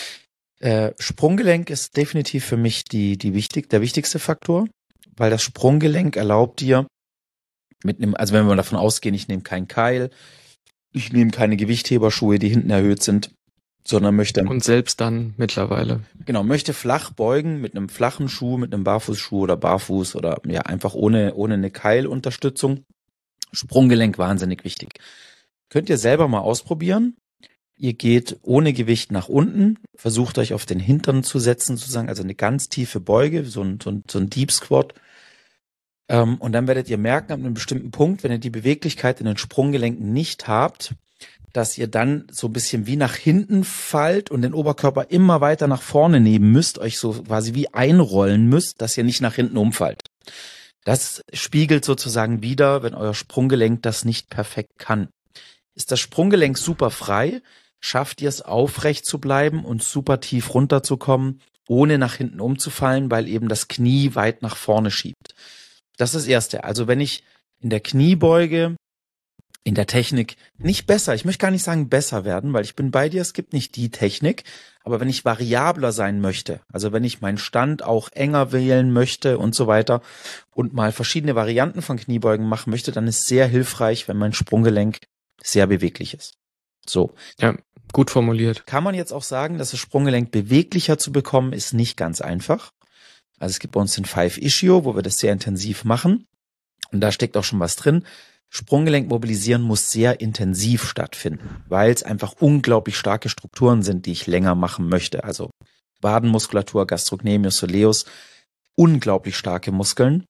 Äh, Sprunggelenk ist definitiv für mich die, die wichtig, der wichtigste Faktor, weil das Sprunggelenk erlaubt dir, mit einem, also wenn wir davon ausgehen, ich nehme keinen Keil, ich nehme keine Gewichtheberschuhe, die hinten erhöht sind, sondern möchte... Und selbst dann mittlerweile. Genau, möchte flach beugen mit einem flachen Schuh, mit einem Barfußschuh oder Barfuß oder ja einfach ohne, ohne eine Keilunterstützung. Sprunggelenk wahnsinnig wichtig. Könnt ihr selber mal ausprobieren. Ihr geht ohne Gewicht nach unten, versucht euch auf den Hintern zu setzen, sozusagen, also eine ganz tiefe Beuge, so ein, so ein, so ein Deep Squat. Und dann werdet ihr merken, an einem bestimmten Punkt, wenn ihr die Beweglichkeit in den Sprunggelenken nicht habt, dass ihr dann so ein bisschen wie nach hinten fallt und den Oberkörper immer weiter nach vorne nehmen müsst, euch so quasi wie einrollen müsst, dass ihr nicht nach hinten umfallt. Das spiegelt sozusagen wider, wenn euer Sprunggelenk das nicht perfekt kann. Ist das Sprunggelenk super frei, schafft ihr es aufrecht zu bleiben und super tief runterzukommen, ohne nach hinten umzufallen, weil eben das Knie weit nach vorne schiebt. Das ist das Erste. Also wenn ich in der Kniebeuge, in der Technik nicht besser, ich möchte gar nicht sagen besser werden, weil ich bin bei dir, es gibt nicht die Technik, aber wenn ich variabler sein möchte, also wenn ich meinen Stand auch enger wählen möchte und so weiter und mal verschiedene Varianten von Kniebeugen machen möchte, dann ist sehr hilfreich, wenn mein Sprunggelenk sehr beweglich ist. So. Ja, gut formuliert. Kann man jetzt auch sagen, dass das Sprunggelenk beweglicher zu bekommen, ist nicht ganz einfach. Also es gibt bei uns den Five Ischio, wo wir das sehr intensiv machen. Und da steckt auch schon was drin. Sprunggelenk mobilisieren muss sehr intensiv stattfinden, weil es einfach unglaublich starke Strukturen sind, die ich länger machen möchte. Also Wadenmuskulatur, Gastrocnemius, Soleus, unglaublich starke Muskeln,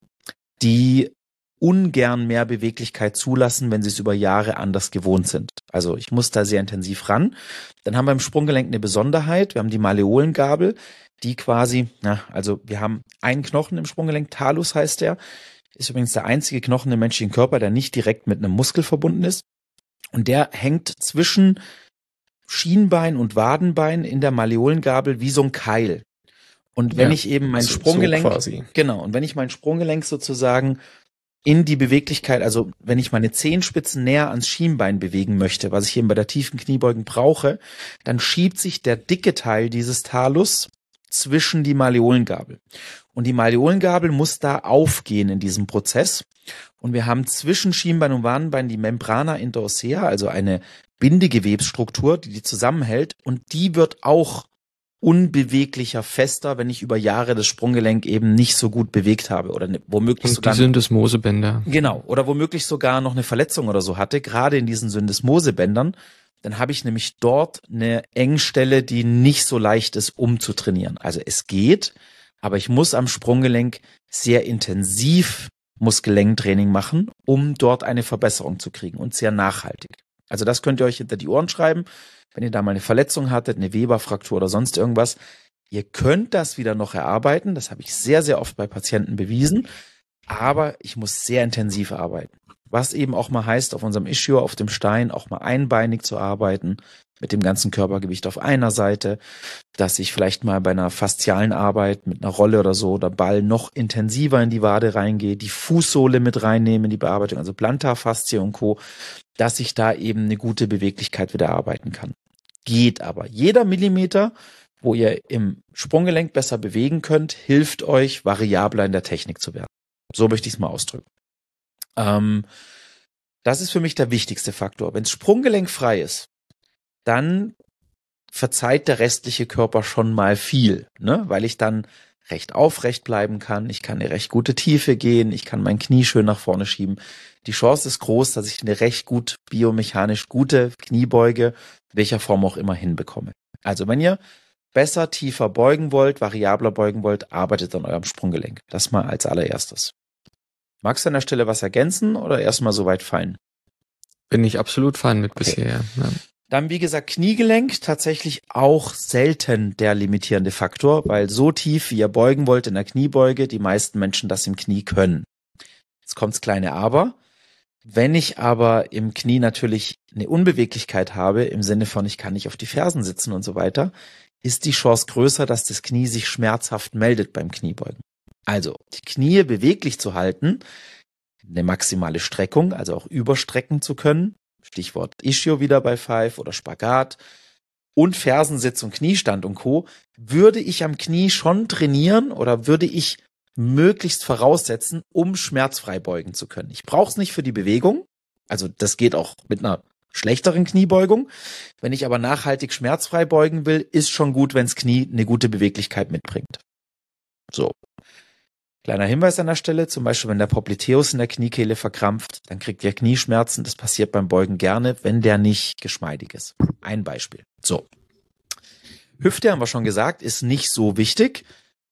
die ungern mehr Beweglichkeit zulassen, wenn sie es über Jahre anders gewohnt sind. Also ich muss da sehr intensiv ran. Dann haben wir im Sprunggelenk eine Besonderheit. Wir haben die Malleolengabel, die quasi, na, also wir haben einen Knochen im Sprunggelenk, Talus heißt der, ist übrigens der einzige Knochen im menschlichen Körper, der nicht direkt mit einem Muskel verbunden ist. Und der hängt zwischen Schienbein und Wadenbein in der Malleolengabel wie so ein Keil. Und wenn ja, ich eben mein so, Sprunggelenk, so quasi. Genau, und wenn ich mein Sprunggelenk sozusagen in die Beweglichkeit, also wenn ich meine Zehenspitzen näher ans Schienbein bewegen möchte, was ich eben bei der tiefen Kniebeugen brauche, dann schiebt sich der dicke Teil dieses Talus zwischen die Malleolengabel. Und die Malleolengabel muss da aufgehen in diesem Prozess. Und wir haben zwischen Schienbein und Wadenbein die Membrana interossea, also eine Bindegewebsstruktur, die die zusammenhält. Und die wird auch unbeweglicher, fester, wenn ich über Jahre das Sprunggelenk eben nicht so gut bewegt habe oder ne, womöglich und sogar die Syndesmosebänder. Genau, oder womöglich sogar noch eine Verletzung oder so hatte, gerade in diesen Syndesmosebändern. Dann habe ich nämlich dort eine Engstelle, die nicht so leicht ist, umzutrainieren. Also es geht, aber ich muss am Sprunggelenk sehr intensiv Muskellenkentraining machen, um dort eine Verbesserung zu kriegen und sehr nachhaltig. Also das könnt ihr euch hinter die Ohren schreiben, wenn ihr da mal eine Verletzung hattet, eine Weberfraktur oder sonst irgendwas. Ihr könnt das wieder noch erarbeiten, das habe ich sehr, sehr oft bei Patienten bewiesen, aber ich muss sehr intensiv arbeiten. Was eben auch mal heißt, auf unserem Ischio, auf dem Stein, auch mal einbeinig zu arbeiten, mit dem ganzen Körpergewicht auf einer Seite, dass ich vielleicht mal bei einer faszialen Arbeit mit einer Rolle oder so oder Ball noch intensiver in die Wade reingehe, die Fußsohle mit reinnehme in die Bearbeitung, also Plantarfaszie und Co., dass ich da eben eine gute Beweglichkeit wieder arbeiten kann. Geht aber. Jeder Millimeter, wo ihr im Sprunggelenk besser bewegen könnt, hilft euch, variabler in der Technik zu werden. So möchte ich es mal ausdrücken. Ähm, das ist für mich der wichtigste Faktor. Wenn das Sprunggelenk frei ist, dann verzeiht der restliche Körper schon mal viel, ne? Weil ich dann recht aufrecht bleiben kann, ich kann eine recht gute Tiefe gehen, ich kann mein Knie schön nach vorne schieben. Die Chance ist groß, dass ich eine recht gut biomechanisch gute Kniebeuge, welcher Form auch immer, hinbekomme. Also wenn ihr besser, tiefer beugen wollt, variabler beugen wollt, arbeitet an eurem Sprunggelenk. Das mal als allererstes. Magst du an der Stelle was ergänzen oder erstmal so weit fallen? Bin ich absolut fein mit Okay. bisher, ja. Dann, wie gesagt, Kniegelenk tatsächlich auch selten der limitierende Faktor, weil so tief, wie ihr beugen wollt in der Kniebeuge, die meisten Menschen das im Knie können. Jetzt kommt's kleine Aber. Wenn ich aber im Knie natürlich eine Unbeweglichkeit habe, im Sinne von, ich kann nicht auf die Fersen sitzen und so weiter, ist die Chance größer, dass das Knie sich schmerzhaft meldet beim Kniebeugen. Also, die Knie beweglich zu halten, eine maximale Streckung, also auch überstrecken zu können, Stichwort Ischio wieder bei Five oder Spagat und Fersensitz und Kniestand und Co., würde ich am Knie schon trainieren oder würde ich möglichst voraussetzen, um schmerzfrei beugen zu können. Ich brauche es nicht für die Bewegung, also das geht auch mit einer schlechteren Kniebeugung. Wenn ich aber nachhaltig schmerzfrei beugen will, ist schon gut, wenn das Knie eine gute Beweglichkeit mitbringt. So. Kleiner Hinweis an der Stelle, zum Beispiel wenn der Popliteus in der Kniekehle verkrampft, dann kriegt ihr Knieschmerzen. Das passiert beim Beugen gerne, wenn der nicht geschmeidig ist. Ein Beispiel. So. Hüfte, haben wir schon gesagt, ist nicht so wichtig,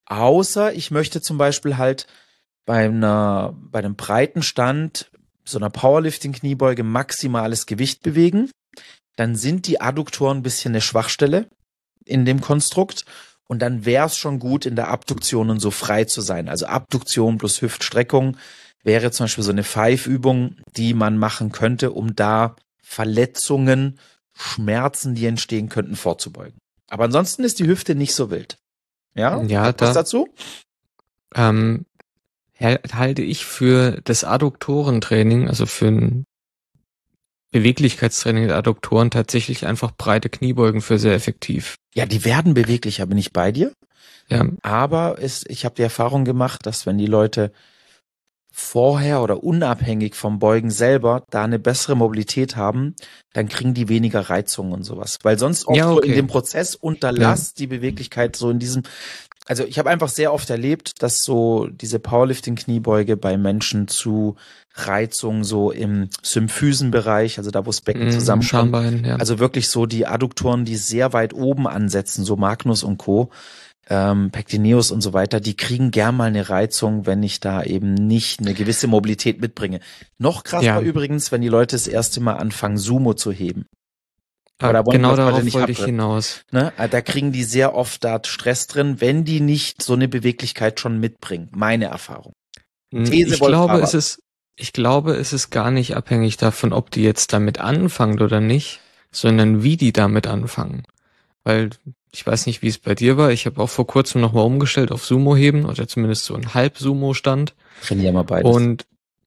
außer ich möchte zum Beispiel halt bei einer, bei einem breiten Stand, so einer Powerlifting-Kniebeuge maximales Gewicht bewegen. Dann sind die Adduktoren ein bisschen eine Schwachstelle in dem Konstrukt. Und dann wäre es schon gut, in der Abduktion und so frei zu sein. Also Abduktion plus Hüftstreckung wäre zum Beispiel so eine Five-Übung, die man machen könnte, um da Verletzungen, Schmerzen, die entstehen könnten, vorzubeugen. Aber ansonsten ist die Hüfte nicht so wild. Ja? Ja, Was da, dazu? Ähm, halte ich für das Adduktorentraining, also für ein Beweglichkeitstraining der Adduktoren tatsächlich einfach breite Kniebeugen für sehr effektiv. Ja, die werden beweglicher, bin ich bei dir. Ja. Aber es, ich habe die Erfahrung gemacht, dass wenn die Leute vorher oder unabhängig vom Beugen selber da eine bessere Mobilität haben, dann kriegen die weniger Reizungen und sowas. Weil sonst oft Ja, so in okay. dem Prozess unterlasst die Beweglichkeit so in diesem, also ich habe einfach sehr oft erlebt, dass so diese Powerlifting-Kniebeuge bei Menschen zu Reizungen so im Symphysenbereich, also da, wo das Becken Mm, zusammenkommt, Schambein, ja. also wirklich so die Adduktoren, die sehr weit oben ansetzen, so Magnus und Co., ähm, Pectineus und so weiter, die kriegen gern mal eine Reizung, wenn ich da eben nicht eine gewisse Mobilität mitbringe. Noch krasser Ja. übrigens, wenn die Leute das erste Mal anfangen, Sumo zu heben. Ah, Oder wollen genau wir das heute darauf nicht wollte ich abdriften? hinaus. Ne? Da kriegen die sehr oft da Stress drin, wenn die nicht so eine Beweglichkeit schon mitbringen. Meine Erfahrung. Mm, These Ich glaube, Wolf es ist, ich glaube, es ist gar nicht abhängig davon, ob die jetzt damit anfangen oder nicht, sondern wie die damit anfangen. Weil ich weiß nicht, wie es bei dir war. Ich habe auch vor kurzem nochmal umgestellt auf Sumo-Heben oder zumindest so ein Halb-Sumo-Stand. Trainieren wir beides. Und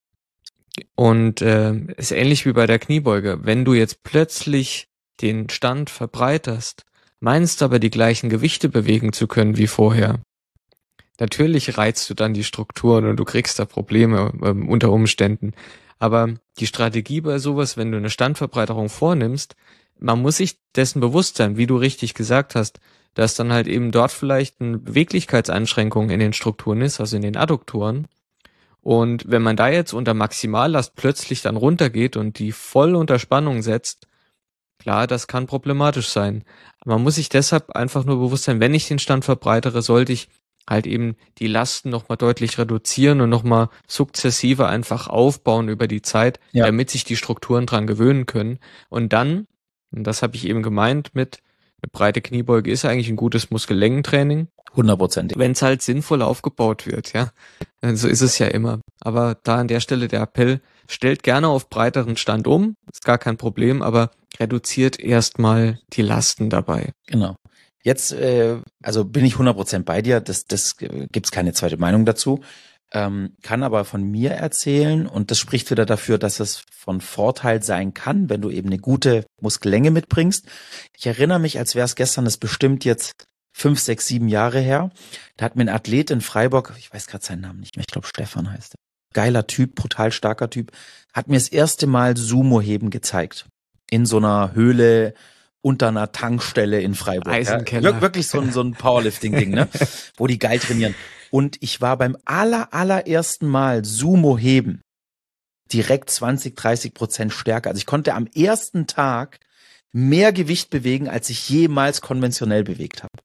und äh, ist ähnlich wie bei der Kniebeuge. Wenn du jetzt plötzlich den Stand verbreiterst, meinst aber die gleichen Gewichte bewegen zu können wie vorher. Natürlich reizt du dann die Strukturen und du kriegst da Probleme ähm, unter Umständen. Aber die Strategie bei sowas, wenn du eine Standverbreiterung vornimmst, man muss sich dessen bewusst sein, wie du richtig gesagt hast, dass dann halt eben dort vielleicht eine Beweglichkeitseinschränkung in den Strukturen ist, also in den Adduktoren. Und wenn man da jetzt unter Maximallast plötzlich dann runtergeht und die voll unter Spannung setzt, klar, das kann problematisch sein. Aber man muss sich deshalb einfach nur bewusst sein, wenn ich den Stand verbreitere, sollte ich halt eben die Lasten nochmal deutlich reduzieren und nochmal sukzessive einfach aufbauen über die Zeit, Ja. damit sich die Strukturen dran gewöhnen können. Und dann, und das habe ich eben gemeint mit, eine breite Kniebeuge ist eigentlich ein gutes Muskellängentraining, Hundertprozentig. wenn es halt sinnvoll aufgebaut wird, ja. So ist es ja immer. Aber da an der Stelle der Appell, stellt gerne auf breiteren Stand um, ist gar kein Problem, aber reduziert erstmal die Lasten dabei. Genau. Jetzt, äh, also bin ich hundert Prozent bei dir, das, das äh, gibt's keine zweite Meinung dazu, ähm, kann aber von mir erzählen und das spricht wieder dafür, dass es von Vorteil sein kann, wenn du eben eine gute Muskellänge mitbringst. Ich erinnere mich, als wäre es gestern, das bestimmt jetzt fünf, sechs, sieben Jahre her, da hat mir ein Athlet in Freiburg, ich weiß gerade seinen Namen nicht mehr, ich glaube Stefan heißt er, geiler Typ, brutal starker Typ, hat mir das erste Mal Sumo-Heben gezeigt. In so einer Höhle unter einer Tankstelle in Freiburg. Eisenkeller. Ja, wirklich so ein, so ein Powerlifting-Ding, ne? Wo die geil trainieren. Und ich war beim aller, allerersten Mal Sumo heben direkt zwanzig, dreißig Prozent stärker. Also ich konnte am ersten Tag mehr Gewicht bewegen, als ich jemals konventionell bewegt habe.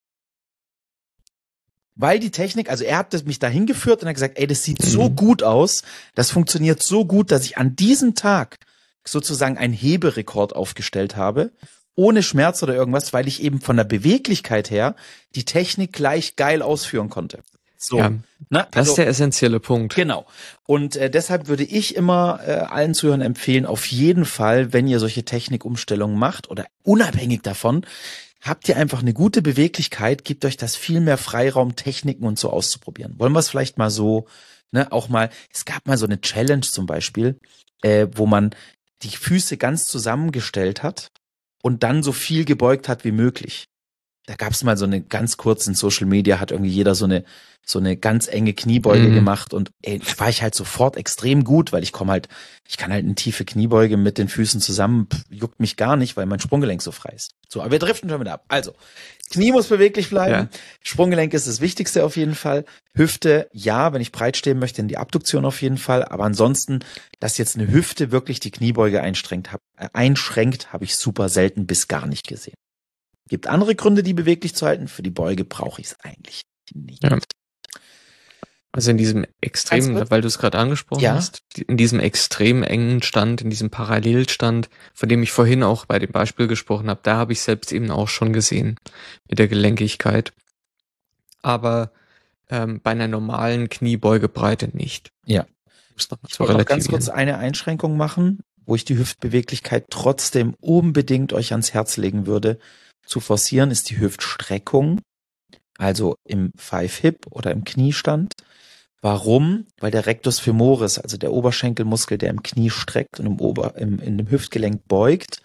Weil die Technik, also er hat das mich dahin geführt und hat gesagt, ey, das sieht so Mhm. gut aus, das funktioniert so gut, dass ich an diesem Tag sozusagen einen Heberekord aufgestellt habe, ohne Schmerz oder irgendwas, weil ich eben von der Beweglichkeit her die Technik gleich geil ausführen konnte. So, Ja, ne? das Also, ist der essentielle Punkt. genau. Und äh, deshalb würde ich immer äh, allen Zuhörern empfehlen, auf jeden Fall, wenn ihr solche Technikumstellungen macht oder unabhängig davon, habt ihr einfach eine gute Beweglichkeit, gebt euch das viel mehr Freiraum, Techniken und so auszuprobieren. Wollen wir es vielleicht mal so, ne, auch mal, es gab mal so eine Challenge zum Beispiel, äh, wo man die Füße ganz zusammengestellt hat und dann so viel gebeugt hat wie möglich. Da gab es mal so eine ganz kurzen Social Media, hat irgendwie jeder so eine so eine ganz enge Kniebeuge Mhm. gemacht und ey, da war ich halt sofort extrem gut, weil ich komme halt, ich kann halt eine tiefe Kniebeuge mit den Füßen zusammen, pff, juckt mich gar nicht, weil mein Sprunggelenk so frei ist. So, aber wir driften schon wieder ab. Also, Knie muss beweglich bleiben, Ja. Sprunggelenk ist das Wichtigste auf jeden Fall, Hüfte, ja, wenn ich breit stehen möchte, in die Abduktion auf jeden Fall, aber ansonsten, dass jetzt eine Hüfte wirklich die Kniebeuge einschränkt, hab, äh, einschränkt, habe ich super selten bis gar nicht gesehen. Gibt andere Gründe, die beweglich zu halten. Für die Beuge brauche ich es eigentlich nicht. Ja. Also in diesem Ganz extrem, kurz. weil du es gerade angesprochen Ja. hast, in diesem extrem engen Stand, in diesem Parallelstand, von dem ich vorhin auch bei dem Beispiel gesprochen habe, da habe ich selbst eben auch schon gesehen mit der Gelenkigkeit. Aber ähm, bei einer normalen Kniebeugebreite nicht. Ja. Um es nochmal Ich zu wollte noch ganz relativieren. kurz eine Einschränkung machen, wo ich die Hüftbeweglichkeit trotzdem unbedingt euch ans Herz legen würde, zu forcieren, ist die Hüftstreckung. Also im Five Hip oder im Kniestand. Warum? Weil der Rectus femoris, also der Oberschenkelmuskel, der im Knie streckt und im Ober, im, in dem Hüftgelenk beugt,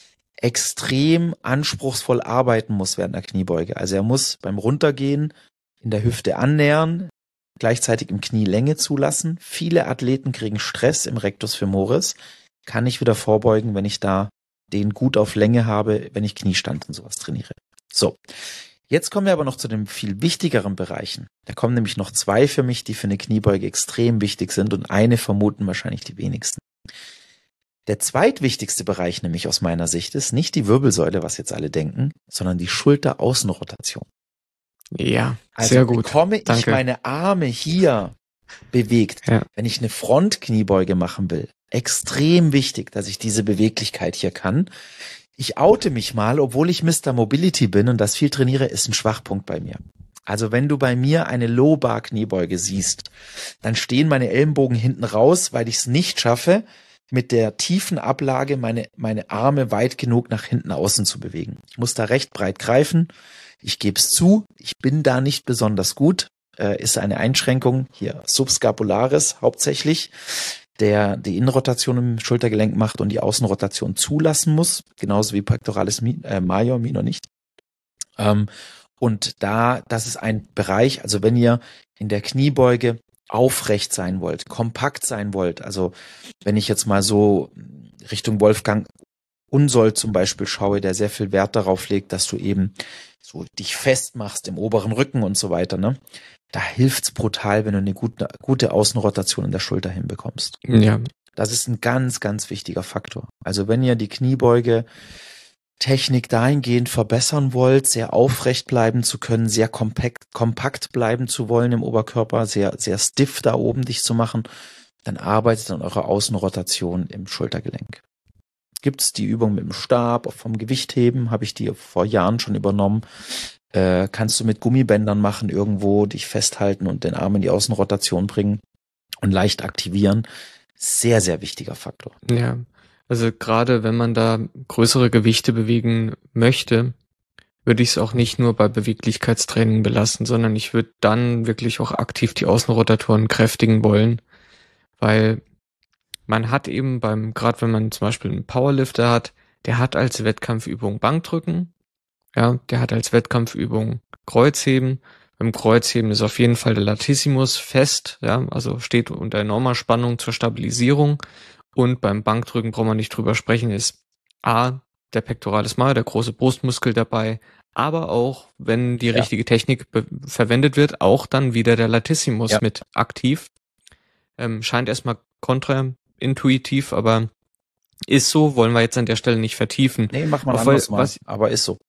extrem anspruchsvoll arbeiten muss während der Kniebeuge. Also er muss beim Runtergehen in der Hüfte annähern, gleichzeitig im Knie Länge zulassen. Viele Athleten kriegen Stress im Rectus femoris. Kann ich wieder vorbeugen, wenn ich da den gut auf Länge habe, wenn ich Kniestand und sowas trainiere. So, jetzt kommen wir aber noch zu den viel wichtigeren Bereichen. Da kommen nämlich noch zwei für mich, die für eine Kniebeuge extrem wichtig sind und eine vermuten wahrscheinlich die wenigsten. Der zweitwichtigste Bereich nämlich aus meiner Sicht ist nicht die Wirbelsäule, was jetzt alle denken, sondern die Schulteraußenrotation. Ja, also sehr gut. Bekomme ich Danke. meine Arme hier bewegt, Ja. wenn ich eine Frontkniebeuge machen will. Extrem wichtig, dass ich diese Beweglichkeit hier kann. Ich oute mich mal, obwohl ich Mister Mobility bin und das viel trainiere, ist ein Schwachpunkt bei mir. Also wenn du bei mir eine Low-Bar-Kniebeuge siehst, dann stehen meine Ellenbogen hinten raus, weil ich es nicht schaffe, mit der tiefen Ablage meine, meine Arme weit genug nach hinten außen zu bewegen. Ich muss da recht breit greifen. Ich gebe es zu, ich bin da nicht besonders gut. Äh, ist eine Einschränkung, hier Subscapularis hauptsächlich, der die Innenrotation im Schultergelenk macht und die Außenrotation zulassen muss. Genauso wie Pectoralis äh, Major, Minor nicht. Ähm, und da, das ist ein Bereich, also wenn ihr in der Kniebeuge aufrecht sein wollt, kompakt sein wollt, also wenn ich jetzt mal so Richtung Wolfgang Unsold zum Beispiel schaue, der sehr viel Wert darauf legt, dass du eben so dich festmachst im oberen Rücken und so weiter, ne? Da hilft's brutal, wenn du eine gute, gute Außenrotation in der Schulter hinbekommst. Ja. Das ist ein ganz, ganz wichtiger Faktor. Also wenn ihr die Kniebeuge Technik dahingehend verbessern wollt, sehr aufrecht bleiben zu können, sehr kompakt, kompakt bleiben zu wollen im Oberkörper, sehr, sehr stiff da oben dich zu machen, dann arbeitet an eurer Außenrotation im Schultergelenk. Gibt's die Übung mit dem Stab, vom Gewichtheben, habe ich die vor Jahren schon übernommen. Äh, kannst du mit Gummibändern machen, irgendwo dich festhalten und den Arm in die Außenrotation bringen und leicht aktivieren. Sehr, sehr wichtiger Faktor. Ja. Also gerade wenn man da größere Gewichte bewegen möchte, würde ich es auch nicht nur bei Beweglichkeitstraining belassen, sondern ich würde dann wirklich auch aktiv die Außenrotatoren kräftigen wollen, weil man hat eben beim, gerade wenn man zum Beispiel einen Powerlifter hat, der hat als Wettkampfübung Bankdrücken, ja, der hat als Wettkampfübung Kreuzheben. Beim Kreuzheben ist auf jeden Fall der Latissimus fest, ja, also steht unter enormer Spannung zur Stabilisierung. Und beim Bankdrücken braucht man nicht drüber sprechen, ist A, der Pectoralis major, der große Brustmuskel dabei, aber auch, wenn die Ja. richtige Technik be- verwendet wird, auch dann wieder der Latissimus Ja. mit aktiv. Ähm, scheint erstmal kontraintuitiv, aber ist so, wollen wir jetzt an der Stelle nicht vertiefen. Nee, mach mal Auf anders wa- mal, was- aber ist so.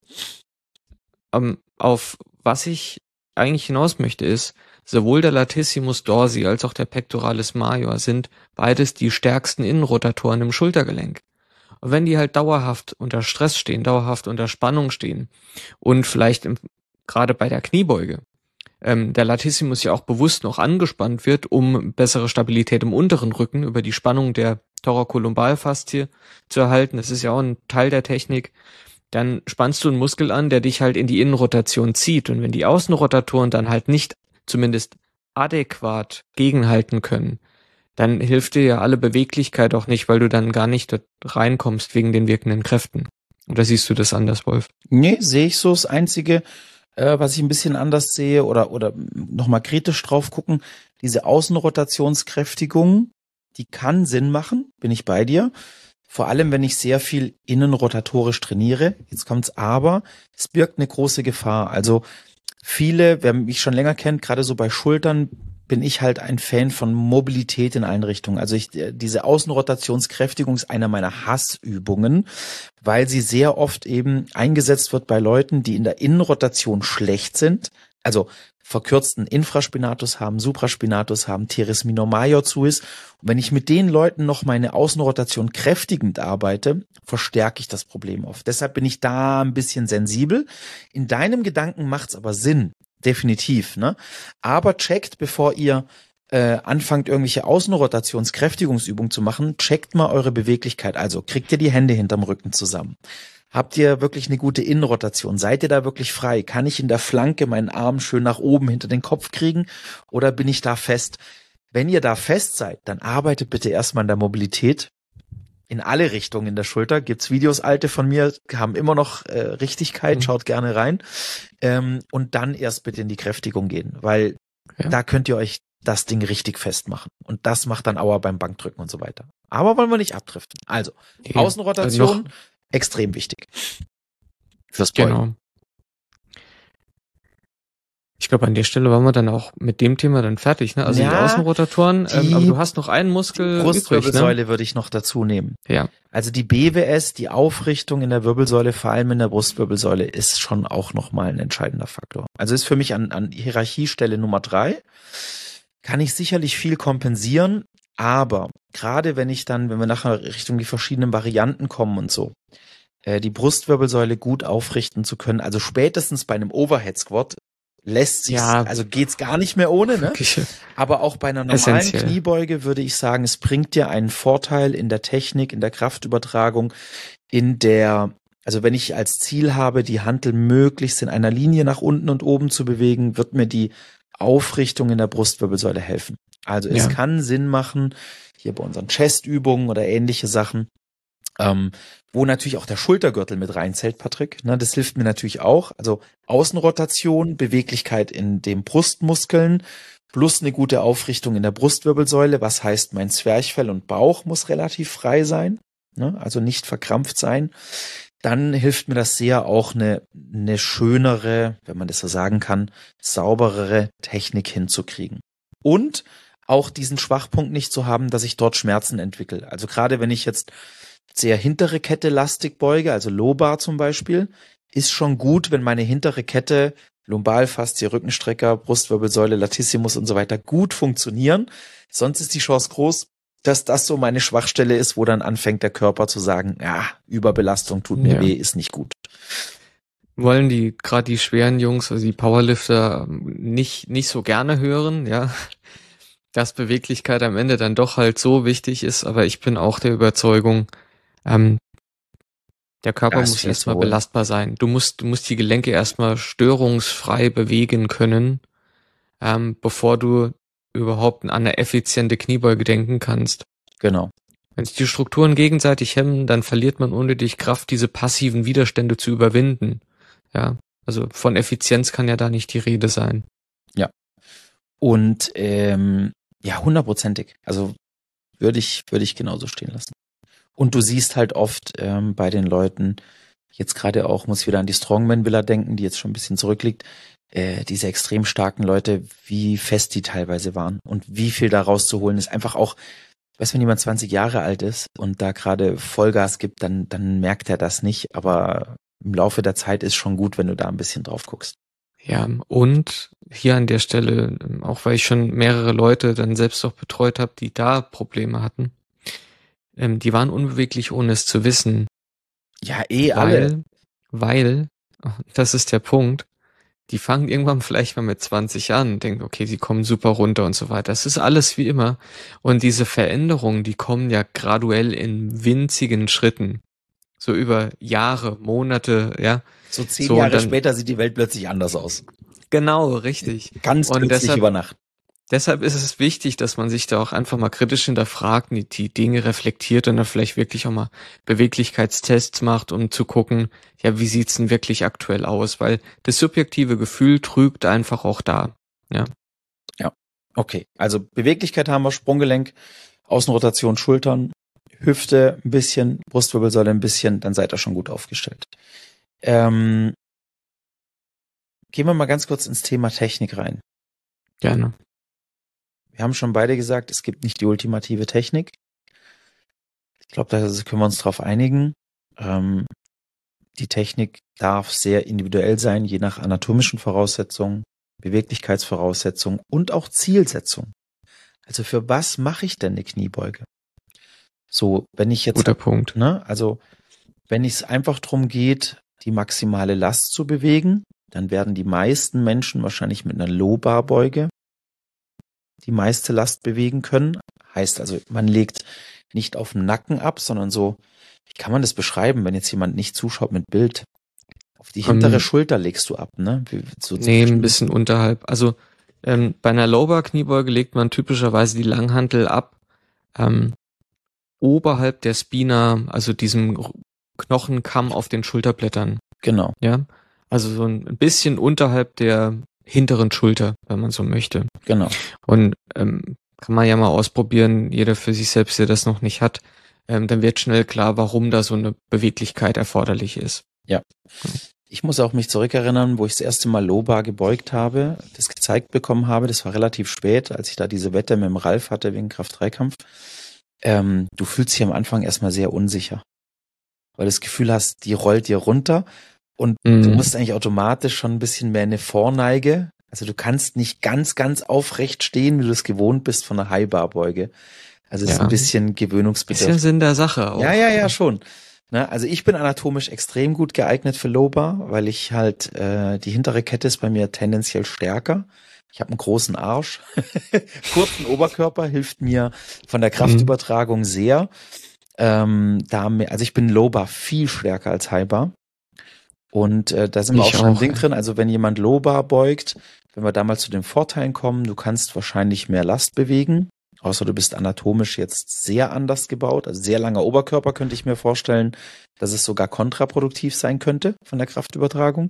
Ähm, auf was ich eigentlich hinaus möchte, ist, sowohl der Latissimus dorsi als auch der Pectoralis major sind beides die stärksten Innenrotatoren im Schultergelenk. Und wenn die halt dauerhaft unter Stress stehen, dauerhaft unter Spannung stehen und vielleicht im, gerade bei der Kniebeuge ähm, der Latissimus ja auch bewusst noch angespannt wird, um bessere Stabilität im unteren Rücken über die Spannung der Thoracolumbalfaszie zu erhalten, das ist ja auch ein Teil der Technik, dann spannst du einen Muskel an, der dich halt in die Innenrotation zieht. Und wenn die Außenrotatoren dann halt nicht zumindest adäquat gegenhalten können, dann hilft dir ja alle Beweglichkeit auch nicht, weil du dann gar nicht dort reinkommst wegen den wirkenden Kräften. Oder siehst du das anders, Wolf? Nee, sehe ich so. Das Einzige, äh, was ich ein bisschen anders sehe oder, oder nochmal kritisch drauf gucken, diese Außenrotationskräftigung, die kann Sinn machen, bin ich bei dir. Vor allem, wenn ich sehr viel innenrotatorisch trainiere. Jetzt kommt's aber, es birgt eine große Gefahr. Also viele, wer mich schon länger kennt, gerade so bei Schultern, bin ich halt ein Fan von Mobilität in allen Richtungen. Also ich, diese Außenrotationskräftigung ist einer meiner Hassübungen, weil sie sehr oft eben eingesetzt wird bei Leuten, die in der Innenrotation schlecht sind. Also verkürzten Infraspinatus haben, Supraspinatus haben, Teres minor major zu ist. Und wenn ich mit den Leuten noch meine Außenrotation kräftigend arbeite, verstärke ich das Problem oft. Deshalb bin ich da ein bisschen sensibel. In deinem Gedanken macht's aber Sinn, definitiv, ne? Aber checkt, bevor ihr äh, anfangt, irgendwelche Außenrotationskräftigungsübungen zu machen, checkt mal eure Beweglichkeit. Also kriegt ihr die Hände hinterm Rücken zusammen. Habt ihr wirklich eine gute Innenrotation? Seid ihr da wirklich frei? Kann ich in der Flanke meinen Arm schön nach oben hinter den Kopf kriegen oder bin ich da fest? Wenn ihr da fest seid, dann arbeitet bitte erstmal an der Mobilität in alle Richtungen in der Schulter. Gibt's Videos, alte von mir, haben immer noch äh, Richtigkeit, Mhm. schaut gerne rein. Ähm, und dann erst bitte in die Kräftigung gehen, weil Ja. da könnt ihr euch das Ding richtig festmachen. Und das macht dann Aua beim Bankdrücken und so weiter. Aber wollen wir nicht abdriften. Also, Nee, Außenrotation, äh, noch, extrem wichtig. Fürs Beugen. genau. Ich glaube, an der Stelle waren wir dann auch mit dem Thema dann fertig, ne? Also die Ja, Außenrotatoren, ähm, die- aber du hast noch einen Die Muskel übrig, Brustwirbelsäule ne? würde ich noch dazu nehmen. Ja. Also die B W S, die Aufrichtung in der Wirbelsäule, vor allem in der Brustwirbelsäule, ist schon auch nochmal ein entscheidender Faktor. Also ist für mich an, an Hierarchiestelle Nummer drei. Kann ich sicherlich viel kompensieren, aber gerade wenn ich dann, wenn wir nachher Richtung die verschiedenen Varianten kommen und so, äh, die Brustwirbelsäule gut aufrichten zu können, also spätestens bei einem Overhead Squat lässt sich, Ja. also geht's gar nicht mehr ohne, ne? Wirklich. Aber auch bei einer normalen Essentiell. Kniebeuge würde ich sagen, es bringt dir einen Vorteil in der Technik, in der Kraftübertragung, in der, also wenn ich als Ziel habe, die Hantel möglichst in einer Linie nach unten und oben zu bewegen, wird mir die Aufrichtung in der Brustwirbelsäule helfen. Also es Ja. kann Sinn machen, hier bei unseren Chest-Übungen oder ähnliche Sachen, ähm, wo natürlich auch der Schultergürtel mit reinzählt, Patrick. Ne, das hilft mir natürlich auch. Also Außenrotation, Beweglichkeit in den Brustmuskeln, plus eine gute Aufrichtung in der Brustwirbelsäule. Was heißt, mein Zwerchfell und Bauch muss relativ frei sein, ne, also nicht verkrampft sein. Dann hilft mir das sehr, auch eine, eine schönere, wenn man das so sagen kann, sauberere Technik hinzukriegen. Und auch diesen Schwachpunkt nicht zu haben, dass ich dort Schmerzen entwickle. Also gerade wenn ich jetzt sehr hintere Kette lastig beuge, also Low-Bar zum Beispiel, ist schon gut, wenn meine hintere Kette, Lumbalfaszie, Rückenstrecker, Brustwirbelsäule, Latissimus und so weiter gut funktionieren. Sonst ist die Chance groß, dass das so meine Schwachstelle ist, wo dann anfängt der Körper zu sagen, ja, Überbelastung tut mir Ja. weh, ist nicht gut. Wollen die, gerade die schweren Jungs, also die Powerlifter, ähm, nicht, nicht so gerne hören, ja. Dass Beweglichkeit am Ende dann doch halt so wichtig ist, aber ich bin auch der Überzeugung, ähm, der Körper Da ist muss viel erstmal zu holen. belastbar sein. Du musst, du musst die Gelenke erstmal störungsfrei bewegen können, ähm, bevor du überhaupt an eine effiziente Kniebeuge denken kannst. Genau. Wenn sich die Strukturen gegenseitig hemmen, dann verliert man unnötig Kraft, diese passiven Widerstände zu überwinden. Ja, also von Effizienz kann ja da nicht die Rede sein. Und ähm, ja, hundertprozentig. Also würde ich, würde ich genauso stehen lassen. Und du siehst halt oft ähm, bei den Leuten, jetzt gerade auch, muss ich wieder an die Strongman-Villa denken, die jetzt schon ein bisschen zurückliegt, äh, diese extrem starken Leute, wie fest die teilweise waren und wie viel da rauszuholen ist. Einfach auch, weißt du, wenn jemand zwanzig Jahre alt ist und da gerade Vollgas gibt, dann, dann merkt er das nicht. Aber im Laufe der Zeit ist schon gut, wenn du da ein bisschen drauf guckst. Ja, und hier an der Stelle, auch weil ich schon mehrere Leute dann selbst auch betreut habe, die da Probleme hatten, ähm, die waren unbeweglich, ohne es zu wissen. Ja, eh alle. Weil, weil, das ist der Punkt, die fangen irgendwann vielleicht mal mit zwanzig an und denken, okay, sie kommen super runter und so weiter. Das ist alles wie immer. Und diese Veränderungen, die kommen ja graduell in winzigen Schritten. So über Jahre, Monate, ja. So zehn So, und Jahre dann- später sieht die Welt plötzlich anders aus. Genau, richtig. Ganz Und plötzlich deshalb- über Nacht. Deshalb ist es wichtig, dass man sich da auch einfach mal kritisch hinterfragt, die, die Dinge reflektiert und dann vielleicht wirklich auch mal Beweglichkeitstests macht, um zu gucken, ja, wie sieht's denn wirklich aktuell aus? Weil das subjektive Gefühl trügt einfach auch da. Okay, also Beweglichkeit haben wir, Sprunggelenk, Außenrotation, Schultern, Hüfte ein bisschen, Brustwirbelsäule ein bisschen, dann seid ihr schon gut aufgestellt. Ähm, gehen wir mal ganz kurz ins Thema Technik rein. Gerne. Wir haben schon beide gesagt, es gibt nicht die ultimative Technik. Ich glaube, da können wir uns drauf einigen. Ähm, die Technik darf sehr individuell sein, je nach anatomischen Voraussetzungen, Beweglichkeitsvoraussetzungen und auch Zielsetzung. Also für was mache ich denn eine Kniebeuge? So, wenn ich jetzt, Guter Punkt. ne, also wenn es einfach darum geht, die maximale Last zu bewegen, dann werden die meisten Menschen wahrscheinlich mit einer Low-Bar-Beuge die meiste Last bewegen können. Heißt also, man legt nicht auf dem Nacken ab, sondern so, wie kann man das beschreiben, wenn jetzt jemand nicht zuschaut mit Bild? Auf die hintere um, Schulter legst du ab, ne? Wie, so nee, ein bisschen unterhalb. Also ähm, bei einer Low-Bar-Kniebeuge legt man typischerweise die Langhantel ab, ähm, oberhalb der Spina, also diesem Knochenkamm auf den Schulterblättern. Genau. Ja, also so ein bisschen unterhalb der hinteren Schulter, wenn man so möchte. Genau. Und ähm, kann man ja mal ausprobieren, jeder für sich selbst, der das noch nicht hat, ähm, dann wird schnell klar, warum da so eine Beweglichkeit erforderlich ist. Ja. Ich muss auch mich zurückerinnern, wo ich das erste Mal Low-Bar gebeugt habe, das gezeigt bekommen habe, das war relativ spät, als ich da diese Wette mit dem Ralf hatte wegen Kraft-drei-Kampf. Ähm, du fühlst dich am Anfang erstmal sehr unsicher, weil du das Gefühl hast, die rollt dir runter und mhm. du musst eigentlich automatisch schon ein bisschen mehr eine Vorneige, also du kannst nicht ganz, ganz aufrecht stehen, wie du es gewohnt bist von einer High-Bar-Beuge. Also es ja. ist ein bisschen gewöhnungsbedürftig. Bisschen Sinn der Sache auch. Ja, ja, ja, schon. Ne, also ich bin anatomisch extrem gut geeignet für Low-Bar, weil ich halt, äh, die hintere Kette ist bei mir tendenziell stärker. Ich habe einen großen Arsch. Kurzen Oberkörper hilft mir von der Kraftübertragung sehr. Ähm, da, also ich bin Low-Bar viel stärker als High-Bar. Und äh, da sind wir auch schon im Ding drin. Also wenn jemand Low-Bar beugt, wenn wir da mal zu den Vorteilen kommen, du kannst wahrscheinlich mehr Last bewegen. Außer du bist anatomisch jetzt sehr anders gebaut. Also sehr langer Oberkörper könnte ich mir vorstellen, dass es sogar kontraproduktiv sein könnte von der Kraftübertragung.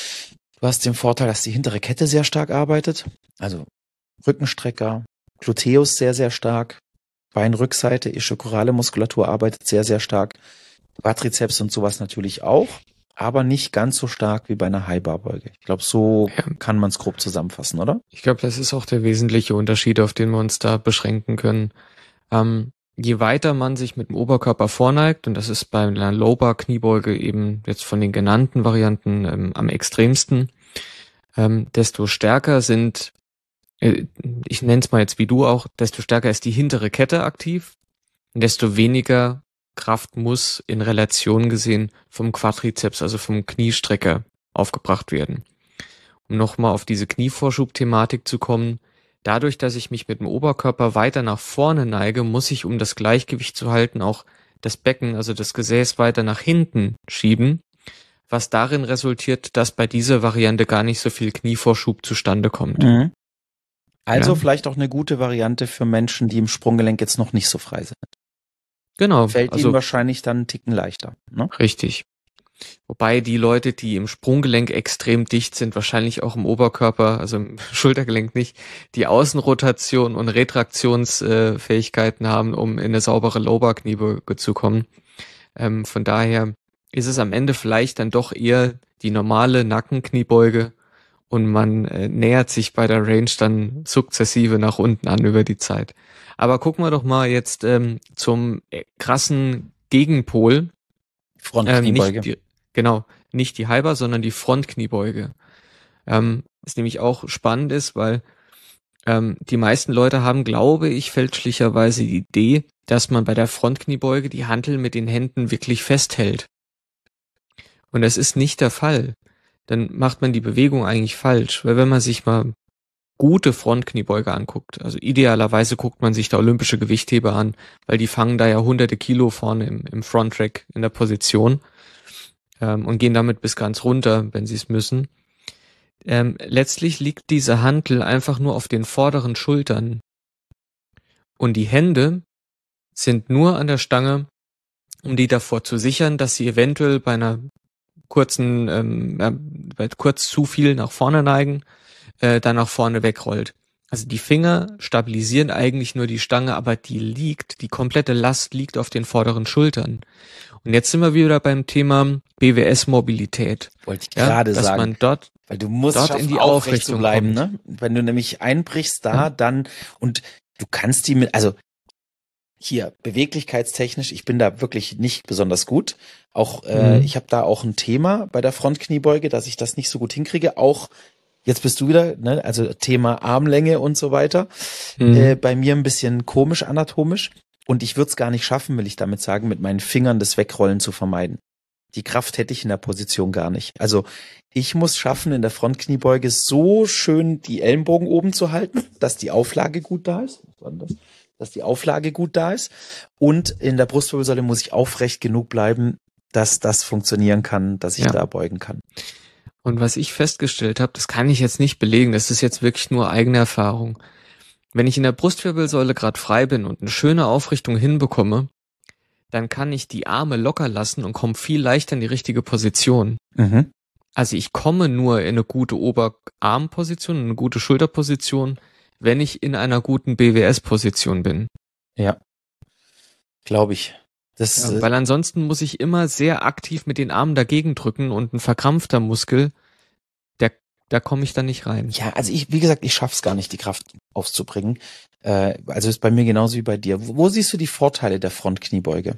Du hast den Vorteil, dass die hintere Kette sehr stark arbeitet. Also Rückenstrecker, Gluteus sehr, sehr stark. Beinrückseite, ischokorale Muskulatur arbeitet sehr, sehr stark. Quadrizeps und sowas natürlich auch, aber nicht ganz so stark wie bei einer High-Bar-Beuge. Ich glaube, so ja. kann man es grob zusammenfassen, oder? Ich glaube, das ist auch der wesentliche Unterschied, auf den wir uns da beschränken können. Ähm, je weiter man sich mit dem Oberkörper vorneigt, und das ist bei einer Low-Bar-Kniebeuge eben jetzt von den genannten Varianten ähm, am extremsten, ähm, desto stärker sind, äh, ich nenne es mal jetzt wie du auch, desto stärker ist die hintere Kette aktiv, und desto weniger Kraft muss in Relation gesehen vom Quadrizeps, also vom Kniestrecker, aufgebracht werden. Um nochmal auf diese Knievorschub-Thematik zu kommen, dadurch, dass ich mich mit dem Oberkörper weiter nach vorne neige, muss ich, um das Gleichgewicht zu halten, auch das Becken, also das Gesäß weiter nach hinten schieben, was darin resultiert, dass bei dieser Variante gar nicht so viel Knievorschub zustande kommt. Mhm. Also ja. vielleicht auch eine gute Variante für Menschen, die im Sprunggelenk jetzt noch nicht so frei sind. Genau. Fällt also, ihnen wahrscheinlich dann einen Ticken leichter. Ne? Richtig. Wobei die Leute, die im Sprunggelenk extrem dicht sind, wahrscheinlich auch im Oberkörper, also im Schultergelenk nicht, die Außenrotation und Retraktionsfähigkeiten äh, haben, um in eine saubere Low-Bar-Kniebeuge zu kommen. Ähm, von daher ist es am Ende vielleicht dann doch eher die normale Nackenkniebeuge und man äh, nähert sich bei der Range dann sukzessive nach unten an über die Zeit. Aber gucken wir doch mal jetzt ähm, zum äh, krassen Gegenpol. Frontkniebeuge. Ähm, nicht die, genau, nicht die High-Bar, sondern die Frontkniebeuge. Ähm, was nämlich auch spannend ist, weil ähm, die meisten Leute haben, glaube ich, fälschlicherweise die Idee, dass man bei der Frontkniebeuge die Hantel mit den Händen wirklich festhält. Und das ist nicht der Fall. Dann macht man die Bewegung eigentlich falsch, weil wenn man sich mal gute Frontkniebeuge anguckt, also idealerweise guckt man sich da olympische Gewichtheber an, weil die fangen da ja hunderte Kilo vorne im, im Frontrack in der Position ähm, und gehen damit bis ganz runter, wenn sie es müssen. Ähm, letztlich liegt diese Hantel einfach nur auf den vorderen Schultern und die Hände sind nur an der Stange, um die davor zu sichern, dass sie eventuell bei einer kurzen, ähm, äh, bei kurz zu viel nach vorne neigen, äh, dann nach vorne wegrollt. Also die Finger stabilisieren eigentlich nur die Stange, aber die liegt, die komplette Last liegt auf den vorderen Schultern. Und jetzt sind wir wieder beim Thema B W S-Mobilität. Wollte ich ja, gerade dass sagen. Man dort, weil du musst dort schaffen, in die aufrecht Aufrichtung zu bleiben, kommt. ne? Wenn du nämlich einbrichst da, ja. dann, und du kannst die mit, also hier, beweglichkeitstechnisch, ich bin da wirklich nicht besonders gut. Auch, äh, Mhm. ich habe da auch ein Thema bei der Frontkniebeuge, dass ich das nicht so gut hinkriege. Auch, jetzt bist du wieder, ne, also Thema Armlänge und so weiter. Mhm. Äh, bei mir ein bisschen komisch anatomisch. Und ich würde es gar nicht schaffen, will ich damit sagen, mit meinen Fingern das Wegrollen zu vermeiden. die Kraft hätte ich in der Position gar nicht. Also ich muss schaffen, in der Frontkniebeuge so schön die Ellenbogen oben zu halten, dass die Auflage gut da ist. Was war denn das? Dass die Auflage gut da ist. Und in der Brustwirbelsäule muss ich aufrecht genug bleiben, dass das funktionieren kann, dass ich Ja. da beugen kann. Und was ich festgestellt habe, das kann ich jetzt nicht belegen, das ist jetzt wirklich nur eigene Erfahrung. Wenn ich in der Brustwirbelsäule gerade frei bin und eine schöne Aufrichtung hinbekomme, dann kann ich die Arme locker lassen und komme viel leichter in die richtige Position. Mhm. Also ich komme nur in eine gute Oberarmposition, in eine gute Schulterposition, wenn ich in einer guten B W S-Position bin. Ja, glaube ich. Das, Ja, weil ansonsten muss ich immer sehr aktiv mit den Armen dagegen drücken und ein verkrampfter Muskel, der, da komme ich dann nicht rein. ja, also ich, wie gesagt, ich schaff's gar nicht, die Kraft aufzubringen. Äh, also ist bei mir genauso wie bei dir. Wo, wo siehst du die Vorteile der Frontkniebeuge?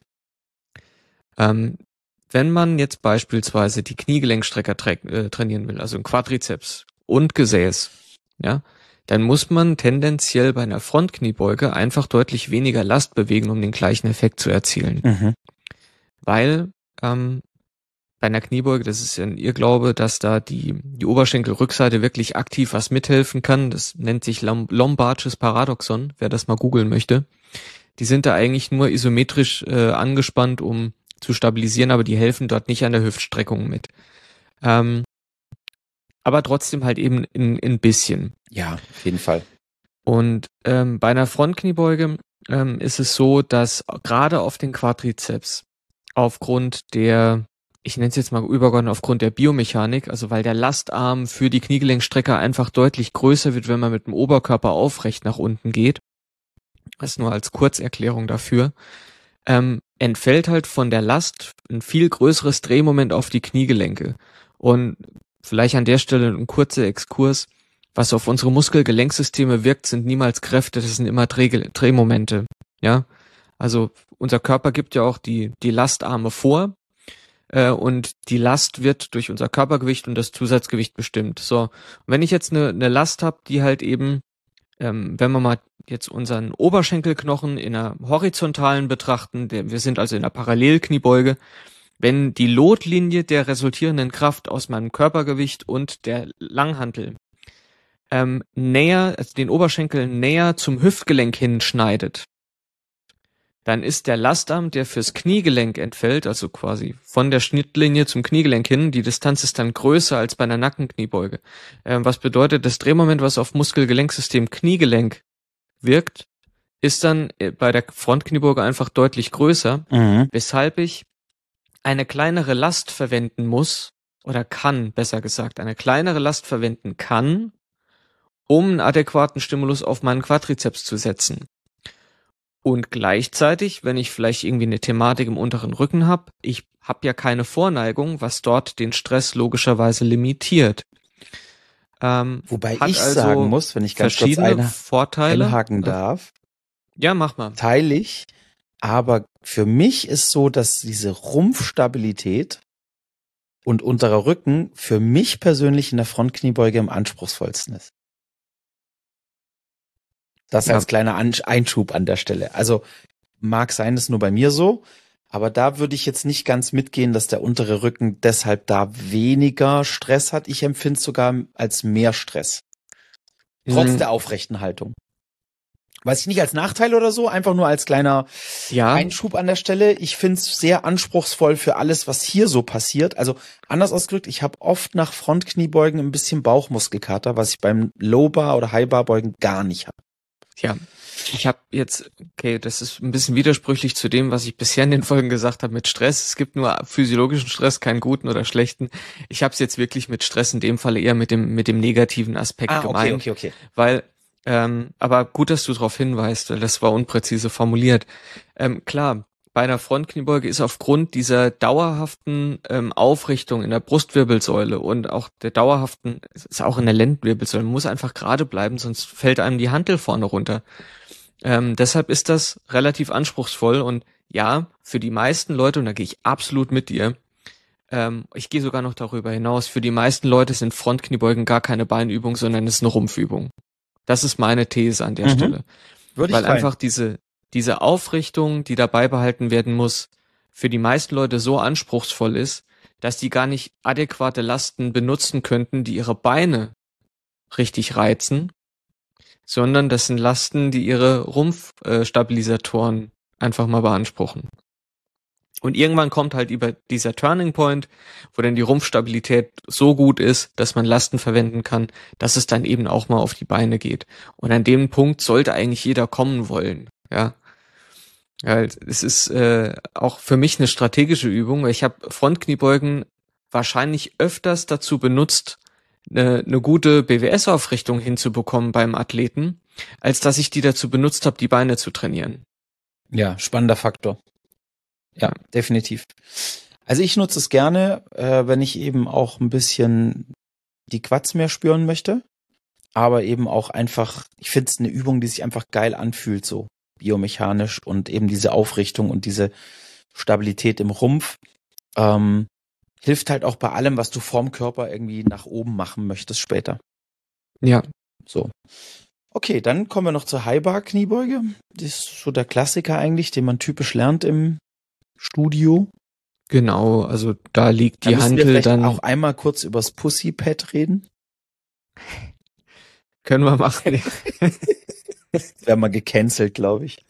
Ähm, wenn man jetzt beispielsweise die Kniegelenkstrecker tra- äh, trainieren will, also ein Quadrizeps und Gesäß, ja, dann muss man tendenziell bei einer Frontkniebeuge einfach deutlich weniger Last bewegen, um den gleichen Effekt zu erzielen. Mhm. Weil ähm, bei einer Kniebeuge, das ist ja ein Irrglaube, dass da die, die Oberschenkelrückseite wirklich aktiv was mithelfen kann. Das nennt sich Lom- Lombardsches Paradoxon, wer das mal googeln möchte. Die sind da eigentlich nur isometrisch äh, angespannt, um zu stabilisieren, aber die helfen dort nicht an der Hüftstreckung mit. Ähm, aber trotzdem halt eben ein, ein bisschen. Ja, auf jeden Fall. Und ähm, bei einer Frontkniebeuge ähm, ist es so, dass gerade auf den Quadrizeps aufgrund der, ich nenne es jetzt mal übergeordnet, aufgrund der Biomechanik, also weil der Lastarm für die Kniegelenkstrecker einfach deutlich größer wird, wenn man mit dem Oberkörper aufrecht nach unten geht. Das nur als Kurzerklärung dafür. Ähm, entfällt halt von der Last ein viel größeres Drehmoment auf die Kniegelenke. Und vielleicht an der Stelle ein kurzer Exkurs. Was auf unsere Muskelgelenksysteme wirkt, sind niemals Kräfte, das sind immer Dreh Drehmomente. Ja, also unser Körper gibt ja auch die die Lastarme vor äh, und die Last wird durch unser Körpergewicht und das Zusatzgewicht bestimmt. So, und wenn ich jetzt eine eine Last habe, die halt eben, ähm, wenn wir mal jetzt unseren Oberschenkelknochen in einer horizontalen betrachten, der, wir sind also in einer Parallelkniebeuge, wenn die Lotlinie der resultierenden Kraft aus meinem Körpergewicht und der Langhantel ähm, näher, also den Oberschenkel näher zum Hüftgelenk hinschneidet, dann ist der Lastarm, der fürs Kniegelenk entfällt, also quasi von der Schnittlinie zum Kniegelenk hin, die Distanz ist dann größer als bei einer Nackenkniebeuge. Ähm, was bedeutet, das Drehmoment, was auf Muskelgelenksystem Kniegelenk wirkt, ist dann bei der Frontkniebeuge einfach deutlich größer, Mhm. weshalb ich eine kleinere Last verwenden muss, oder kann, besser gesagt, eine kleinere Last verwenden kann, um einen adäquaten Stimulus auf meinen Quadrizeps zu setzen. Und gleichzeitig, wenn ich vielleicht irgendwie eine Thematik im unteren Rücken habe, ich habe ja keine Vorneigung, was dort den Stress logischerweise limitiert. Ähm, Wobei hat ich also sagen muss, wenn ich ganz kurz verschiedene eine Vorteile. einhaken darf, Ja, mach mal. teile ich. Aber für mich ist so, dass diese Rumpfstabilität und unterer Rücken für mich persönlich in der Frontkniebeuge am anspruchsvollsten ist. Das Ja. als kleiner An- Einschub an der Stelle. Also mag sein, ist nur bei mir so, aber da würde ich jetzt nicht ganz mitgehen, dass der untere Rücken deshalb da weniger Stress hat. Ich empfinde es sogar als mehr Stress. Trotz Mhm. der aufrechten Haltung. Weiß ich nicht als Nachteil oder so, einfach nur als kleiner Ja, Einschub an der Stelle. Ich finde es sehr anspruchsvoll für alles, was hier so passiert. Also anders ausgedrückt, ich habe oft nach Frontkniebeugen ein bisschen Bauchmuskelkater, was ich beim Low-Bar oder High-Bar-Beugen gar nicht habe. ja. Ich habe jetzt, okay, das ist ein bisschen widersprüchlich zu dem, was ich bisher in den Folgen gesagt habe mit Stress. Es gibt nur physiologischen Stress, keinen guten oder schlechten. Ich habe es jetzt wirklich mit Stress in dem Fall eher mit dem mit dem negativen Aspekt Ah, okay, gemeint, okay, okay. weil ähm, aber gut, dass du darauf hinweist, weil das war unpräzise formuliert. Ähm, klar, bei einer Frontkniebeuge ist aufgrund dieser dauerhaften ähm, Aufrichtung in der Brustwirbelsäule und auch der dauerhaften, es ist auch in der Lendenwirbelsäule, man muss einfach gerade bleiben, sonst fällt einem die Hantel vorne runter. Ähm, deshalb ist das relativ anspruchsvoll und ja, für die meisten Leute, und da gehe ich absolut mit dir, ähm, ich gehe sogar noch darüber hinaus, für die meisten Leute sind Frontkniebeugen gar keine Beinübung, sondern es ist eine Rumpfübung. Das ist meine These an der Mhm. Stelle. Würde ich Weil teilen. einfach diese, diese Aufrichtung, die da beibehalten werden muss, für die meisten Leute so anspruchsvoll ist, dass die gar nicht adäquate Lasten benutzen könnten, die ihre Beine richtig reizen, sondern das sind Lasten, die ihre Rumpfstabilisatoren einfach mal beanspruchen. Und irgendwann kommt halt über dieser Turning Point, wo dann die Rumpfstabilität so gut ist, dass man Lasten verwenden kann, dass es dann eben auch mal auf die Beine geht. Und an dem Punkt sollte eigentlich jeder kommen wollen, ja. Ja, es ist äh, auch für mich eine strategische Übung, weil ich habe Frontkniebeugen wahrscheinlich öfters dazu benutzt, eine, eine gute B W S-Aufrichtung hinzubekommen beim Athleten, als dass ich die dazu benutzt habe, die Beine zu trainieren. Ja, spannender Faktor. Ja, definitiv. Also ich nutze es gerne, äh, wenn ich eben auch ein bisschen die Quads mehr spüren möchte, aber eben auch einfach, ich finde es eine Übung, die sich einfach geil anfühlt, so biomechanisch und eben diese Aufrichtung und diese Stabilität im Rumpf. Ähm, hilft halt auch bei allem, was du vorm Körper irgendwie nach oben machen möchtest später. Ja. So. Okay, dann kommen wir noch zur High-Bar-Kniebeuge. Das ist so der Klassiker eigentlich, den man typisch lernt im Studio. Genau, also da liegt Da die müssen wir Hantel vielleicht dann. auch einmal kurz übers Pussy-Pad reden. Können wir machen. Wäre mal gecancelt, glaube ich.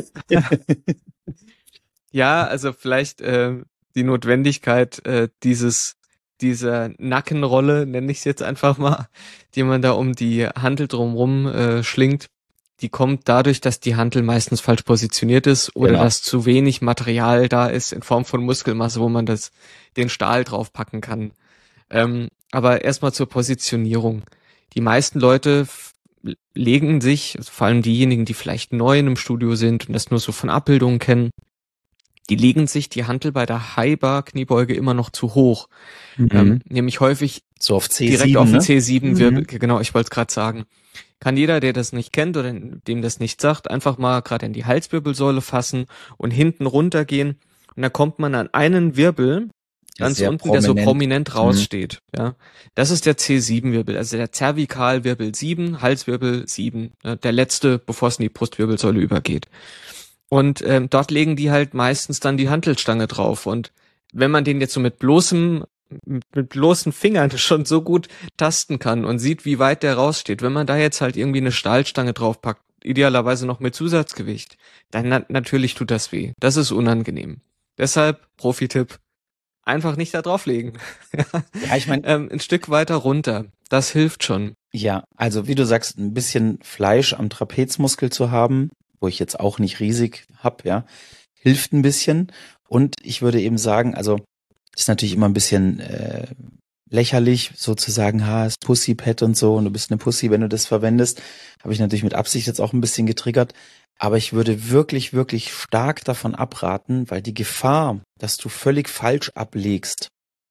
Ja, also vielleicht äh, die Notwendigkeit äh, dieses dieser Nackenrolle, nenne ich es jetzt einfach mal, die man da um die Hantel drumrum äh, schlingt, die kommt dadurch, dass die Hantel meistens falsch positioniert ist oder Genau. dass zu wenig Material da ist in Form von Muskelmasse, wo man das den Stahl draufpacken kann. Ähm, aber erstmal zur Positionierung. Die meisten Leute f- legen sich, also vor allem diejenigen, die vielleicht neu in einem Studio sind und das nur so von Abbildungen kennen, die legen sich die Hantel bei der High-Bar-Kniebeuge immer noch zu hoch. Mhm. Ähm, nämlich häufig So auf C sieben, direkt auf den ne? C sieben Wirbel, Mhm. genau, ich wollte es gerade sagen. Kann jeder, der das nicht kennt oder dem das nicht sagt, einfach mal gerade in die Halswirbelsäule fassen und hinten runtergehen. Und da kommt man an einen Wirbel, Ja, ganz sehr unten, der so prominent. prominent raussteht. Ja, das ist der C sieben Wirbel, also der Zervikalwirbel sieben, Halswirbel sieben, ne, der letzte, bevor es in die Brustwirbelsäule übergeht. Und ähm, dort legen die halt meistens dann die Hantelstange drauf. Und wenn man den jetzt so mit bloßem, mit, mit bloßen Fingern schon so gut tasten kann und sieht, wie weit der raussteht, wenn man da jetzt halt irgendwie eine Stahlstange draufpackt, idealerweise noch mit Zusatzgewicht, dann na- natürlich tut das weh. Das ist unangenehm. Deshalb, Profi-Tipp, einfach nicht da drauflegen. Ja, ich meine, ähm, ein Stück weiter runter. Das hilft schon. ja, also wie du sagst, ein bisschen Fleisch am Trapezmuskel zu haben, wo ich jetzt auch nicht riesig hab, ja, hilft ein bisschen. Und ich würde eben sagen, also ist natürlich immer ein bisschen äh, lächerlich, sozusagen, ha, ist Pussy-Pad und so und du bist eine Pussy, wenn du das verwendest. Habe ich natürlich mit Absicht jetzt auch ein bisschen getriggert. Aber ich würde wirklich, wirklich stark davon abraten, weil die Gefahr, dass du völlig falsch ablegst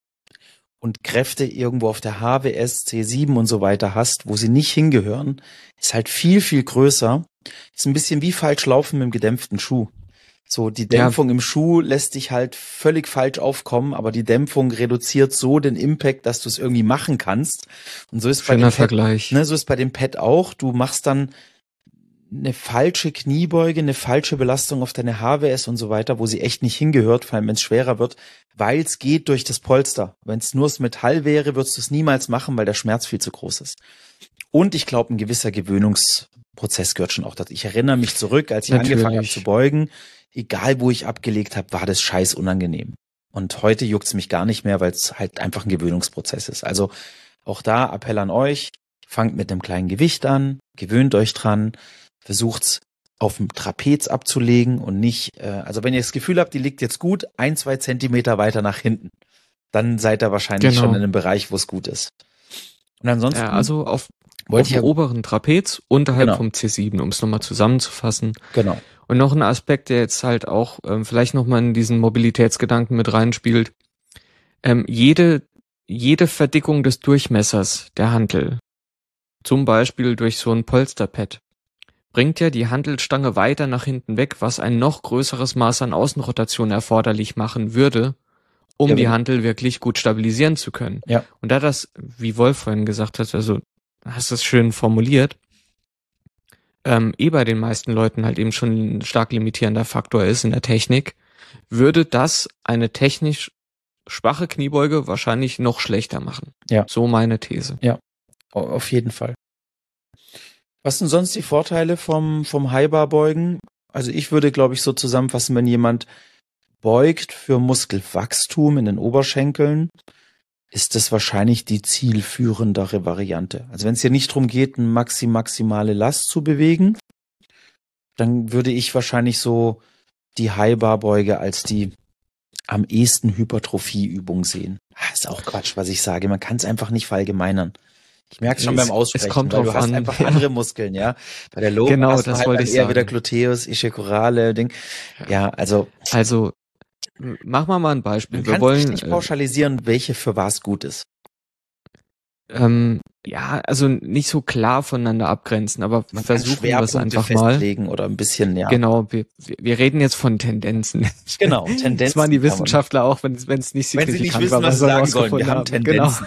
und Kräfte irgendwo auf der H W S, C sieben und so weiter hast, wo sie nicht hingehören, ist halt viel, viel größer. Ist ein bisschen wie falsch laufen mit dem gedämpften Schuh. So, die Ja. Dämpfung im Schuh lässt dich halt völlig falsch aufkommen, aber die Dämpfung reduziert so den Impact, dass du es irgendwie machen kannst. Und so ist bei Schöner dem Pad, Vergleich. ne, so ist bei dem Pad auch. Du machst dann eine falsche Kniebeuge, eine falsche Belastung auf deine H W S und so weiter, wo sie echt nicht hingehört, vor allem wenn es schwerer wird, weil es geht durch das Polster. Wenn es nur das Metall wäre, würdest du es niemals machen, weil der Schmerz viel zu groß ist. Und ich glaube, ein gewisser Gewöhnungsprozess gehört schon auch dazu. Ich erinnere mich zurück, als ich Natürlich. angefangen habe zu beugen, egal wo ich abgelegt habe, war das scheiß unangenehm. Und heute juckt's mich gar nicht mehr, weil es halt einfach ein Gewöhnungsprozess ist. Also auch da Appell an euch, fangt mit einem kleinen Gewicht an, gewöhnt euch dran, versucht's auf dem Trapez abzulegen und nicht, äh, also wenn ihr das Gefühl habt, die liegt jetzt gut, ein, zwei Zentimeter weiter nach hinten, dann seid ihr wahrscheinlich Genau. schon in einem Bereich, wo es gut ist. Und ansonsten Ja, also auf, wollte auf ich dem ja, oberen Trapez unterhalb Genau. vom C sieben, um es nochmal zusammenzufassen. genau, Und noch ein Aspekt, der jetzt halt auch ähm, vielleicht nochmal in diesen Mobilitätsgedanken mit reinspielt. Ähm, jede, jede Verdickung des Durchmessers der Hantel, zum Beispiel durch so ein Polsterpad, bringt ja die Hantelstange weiter nach hinten weg, was ein noch größeres Maß an Außenrotation erforderlich machen würde, um Ja, die wenn- Hantel wirklich gut stabilisieren zu können. Ja. Und da das, wie Wolf vorhin gesagt hat, also hast du es schön formuliert, ähm, eh bei den meisten Leuten halt eben schon ein stark limitierender Faktor ist in der Technik, würde das eine technisch schwache Kniebeuge wahrscheinlich noch schlechter machen. Ja. So meine These. Ja, auf jeden Fall. Was sind sonst die Vorteile vom, vom High-Bar-Beugen? Also ich würde, glaube ich, so zusammenfassen, wenn jemand beugt für Muskelwachstum in den Oberschenkeln, ist das wahrscheinlich die zielführendere Variante. Also wenn es hier nicht darum geht, eine maxi maximale Last zu bewegen, dann würde ich wahrscheinlich so die High-Bar-Beuge als die am ehesten Hypertrophie-Übung sehen. Das ist auch Quatsch, was ich sage. Man kann es einfach nicht verallgemeinern. Ich merke schon es, beim Aussprechen, es kommt weil drauf du hast an. einfach Ja. andere Muskeln, ja. Bei der Low genau, hast du das halt wollte dann ich eher sagen. wieder Gluteus, Ischiakurale, Ding. Ja, also. Also, mach mal mal ein Beispiel. Man Wir kann wollen nicht pauschalisieren, welche für was gut ist. Ähm, ja, also nicht so klar voneinander abgrenzen, aber Man versuchen wir es kann einfach festlegen mal. Oder ein bisschen, ja. Genau, wir, wir reden jetzt von Tendenzen. Genau, Tendenzen. Das waren die Wissenschaftler auch, wenn es wenn es nicht wenn sie nicht signifikant wissen, war, was sie sagen sollen. Wir haben haben. Tendenzen.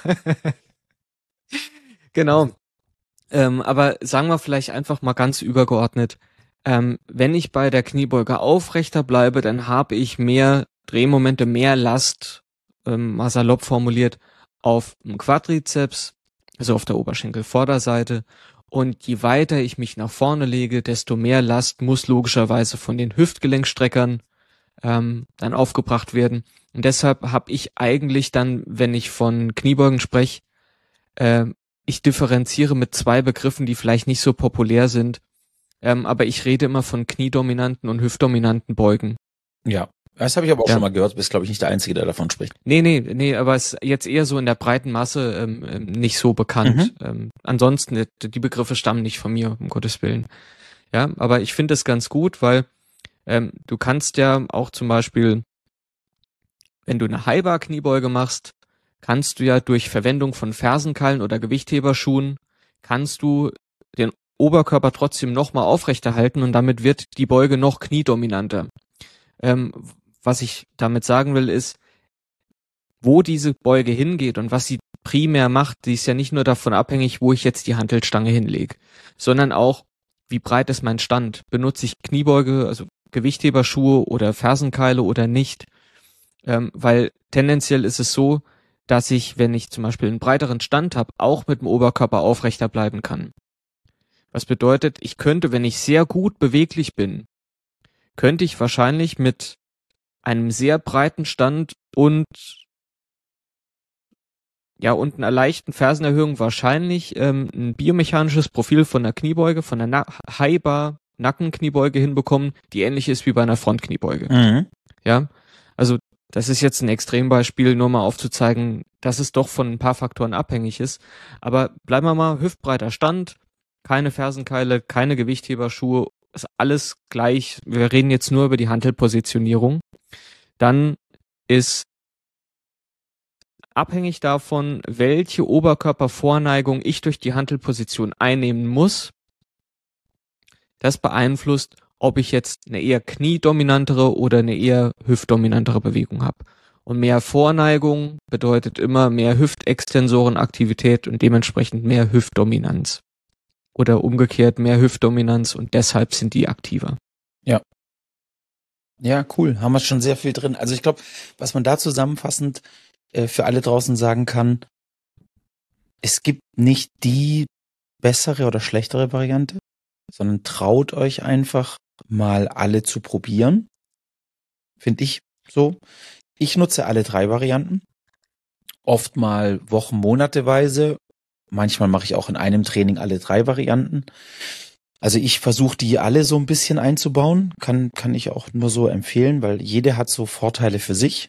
Genau. genau. Ähm, aber sagen wir vielleicht einfach mal ganz übergeordnet, ähm, wenn ich bei der Kniebeuge aufrechter bleibe, dann habe ich mehr Drehmomente, mehr Last, ähm, mal salopp formuliert, auf dem Quadrizeps, also auf der Oberschenkelvorderseite. Und je weiter ich mich nach vorne lege, desto mehr Last muss logischerweise von den Hüftgelenkstreckern ähm, dann aufgebracht werden. Und deshalb habe ich eigentlich dann, wenn ich von Kniebeugen spreche, äh, ich differenziere mit zwei Begriffen, die vielleicht nicht so populär sind, ähm, aber ich rede immer von kniedominanten und hüftdominanten Beugen. Ja, das habe ich aber auch Ja. schon mal gehört. Du bist, glaube ich, nicht der Einzige, der davon spricht. Nee, nee, nee, aber es ist jetzt eher so in der breiten Masse ähm, ähm, nicht so bekannt. Mhm. Ähm, ansonsten, die, die Begriffe stammen nicht von mir, um Gottes Willen. Ja, aber ich finde es ganz gut, weil ähm, du kannst ja auch zum Beispiel, wenn du eine High-Bar-Kniebeuge machst, kannst du ja durch Verwendung von Fersenkeilen oder Gewichtheberschuhen, kannst du den Oberkörper trotzdem nochmal aufrechterhalten und damit wird die Beuge noch kniedominanter. Ähm, was ich damit sagen will, ist, wo diese Beuge hingeht und was sie primär macht, die ist ja nicht nur davon abhängig, wo ich jetzt die Hantelstange hinlege, sondern auch, wie breit ist mein Stand? Benutze ich Kniebeuge, also Gewichtheberschuhe oder Fersenkeile oder nicht? Ähm, weil tendenziell ist es so, dass ich, wenn ich zum Beispiel einen breiteren Stand habe, auch mit dem Oberkörper aufrechter bleiben kann. Was bedeutet, ich könnte, wenn ich sehr gut beweglich bin, könnte ich wahrscheinlich mit einem sehr breiten Stand und ja und einer leichten Fersenerhöhung wahrscheinlich ähm, ein biomechanisches Profil von der Kniebeuge, von der Na- High-Bar Nackenkniebeuge hinbekommen, die ähnlich ist wie bei einer Frontkniebeuge. Mhm. Ja, also das ist jetzt ein Extrembeispiel, nur mal aufzuzeigen, dass es doch von ein paar Faktoren abhängig ist. Aber bleiben wir mal, hüftbreiter Stand, keine Fersenkeile, keine Gewichtheberschuhe, ist alles gleich. Wir reden jetzt nur über die Hantelpositionierung. Dann ist abhängig davon, welche Oberkörpervorneigung ich durch die Hantelposition einnehmen muss. Das beeinflusst, ob ich jetzt eine eher kniedominantere oder eine eher hüftdominantere Bewegung habe. Und mehr Vorneigung bedeutet immer mehr Hüftextensorenaktivität und dementsprechend mehr Hüftdominanz. Oder umgekehrt mehr Hüftdominanz und deshalb sind die aktiver. Ja. Ja, cool. Haben wir schon sehr viel drin. Also ich glaube, was man da zusammenfassend äh, für alle draußen sagen kann, es gibt nicht die bessere oder schlechtere Variante, sondern traut euch einfach mal alle zu probieren. Finde ich so. Ich nutze alle drei Varianten. Oft mal Wochen, Monateweise. Manchmal mache ich auch in einem Training alle drei Varianten. Also ich versuche die alle so ein bisschen einzubauen. Kann, kann ich auch nur so empfehlen, weil jede hat so Vorteile für sich.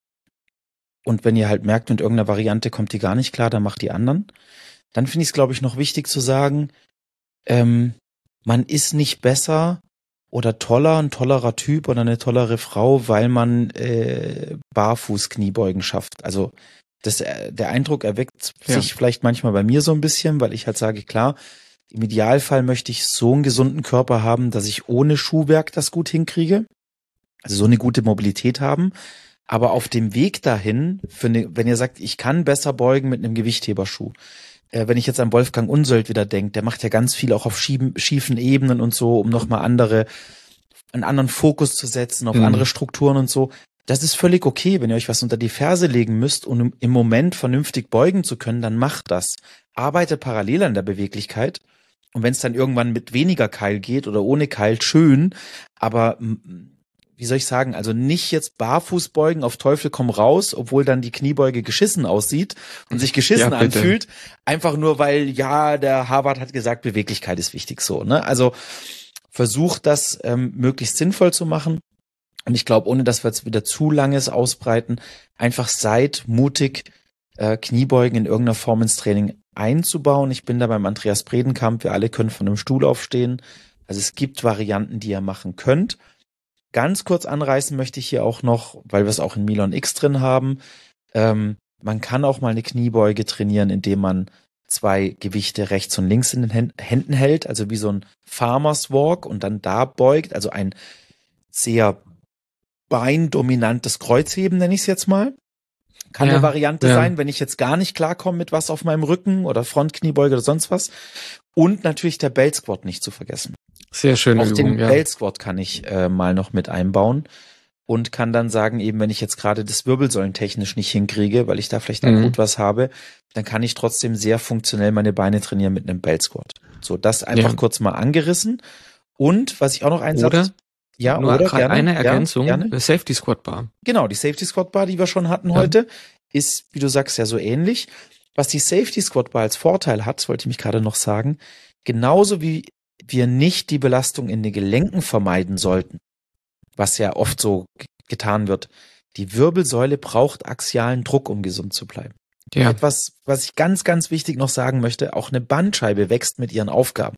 Und wenn ihr halt merkt, mit irgendeiner Variante kommt die gar nicht klar, dann macht die anderen. Dann finde ich es, glaube ich, noch wichtig zu sagen, ähm, man ist nicht besser oder toller, ein tollerer Typ oder eine tollere Frau, weil man äh, Barfuß-Kniebeugen schafft. Also das, äh, der Eindruck erweckt Ja. sich vielleicht manchmal bei mir so ein bisschen, weil ich halt sage, klar, im Idealfall möchte ich so einen gesunden Körper haben, dass ich ohne Schuhwerk das gut hinkriege. Also so eine gute Mobilität haben. Aber auf dem Weg dahin, für eine, wenn ihr sagt, ich kann besser beugen mit einem Gewichtheberschuh, äh, wenn ich jetzt an Wolfgang Unsöld wieder denke, der macht ja ganz viel auch auf schieben, schiefen Ebenen und so, um nochmal andere einen anderen Fokus zu setzen, auf Mhm. andere Strukturen und so. Das ist völlig okay, wenn ihr euch was unter die Ferse legen müsst, um im Moment vernünftig beugen zu können, dann macht das. Arbeitet parallel an der Beweglichkeit. Und wenn es dann irgendwann mit weniger Keil geht oder ohne Keil, schön. Aber m, wie soll ich sagen, also nicht jetzt barfuß beugen, auf Teufel komm raus, obwohl dann die Kniebeuge geschissen aussieht und sich geschissen Ja, bitte. anfühlt. Einfach nur, weil, ja, der Harvard hat gesagt, Beweglichkeit ist wichtig so. Ne? Also versucht das ähm, möglichst sinnvoll zu machen. Und ich glaube, ohne dass wir jetzt wieder zu langes ausbreiten, einfach seid mutig, äh, Kniebeugen in irgendeiner Form ins Training einzubauen. Ich bin da beim Andreas Bredenkamp, wir alle können von einem Stuhl aufstehen. Also es gibt Varianten, die ihr machen könnt. Ganz kurz anreißen möchte ich hier auch noch, weil wir es auch in Milon X drin haben. Ähm, man kann auch mal eine Kniebeuge trainieren, indem man zwei Gewichte rechts und links in den Händen, Händen hält, also wie so ein Farmers Walk und dann da beugt, also ein sehr beindominantes Kreuzheben, nenne ich es jetzt mal. Kann Ja, eine Variante ja. sein, wenn ich jetzt gar nicht klarkomme mit was auf meinem Rücken oder Frontkniebeuge oder sonst was. Und natürlich der Belt Squat nicht zu vergessen. Sehr schöne Auch den Übung, ja. Belt Squat kann ich äh, mal noch mit einbauen und kann dann sagen, eben wenn ich jetzt gerade das Wirbelsäulentechnisch nicht hinkriege, weil ich da vielleicht Mhm. akut was habe, dann kann ich trotzdem sehr funktionell meine Beine trainieren mit einem Belt Squat. So, das einfach Ja. kurz mal angerissen. Und was ich auch noch einsatz, Oder? ja, Nur oder gerade gerne, eine ja, Ergänzung, gerne. Safety Squat Bar. Genau, die Safety Squat Bar, die wir schon hatten Ja. heute, ist, wie du sagst, ja so ähnlich. Was die Safety Squat Bar als Vorteil hat, wollte ich mich gerade noch sagen, genauso wie wir nicht die Belastung in den Gelenken vermeiden sollten, was ja oft so g- getan wird. Die Wirbelsäule braucht axialen Druck, um gesund zu bleiben. Ja. Etwas, was ich ganz, ganz wichtig noch sagen möchte, auch eine Bandscheibe wächst mit ihren Aufgaben.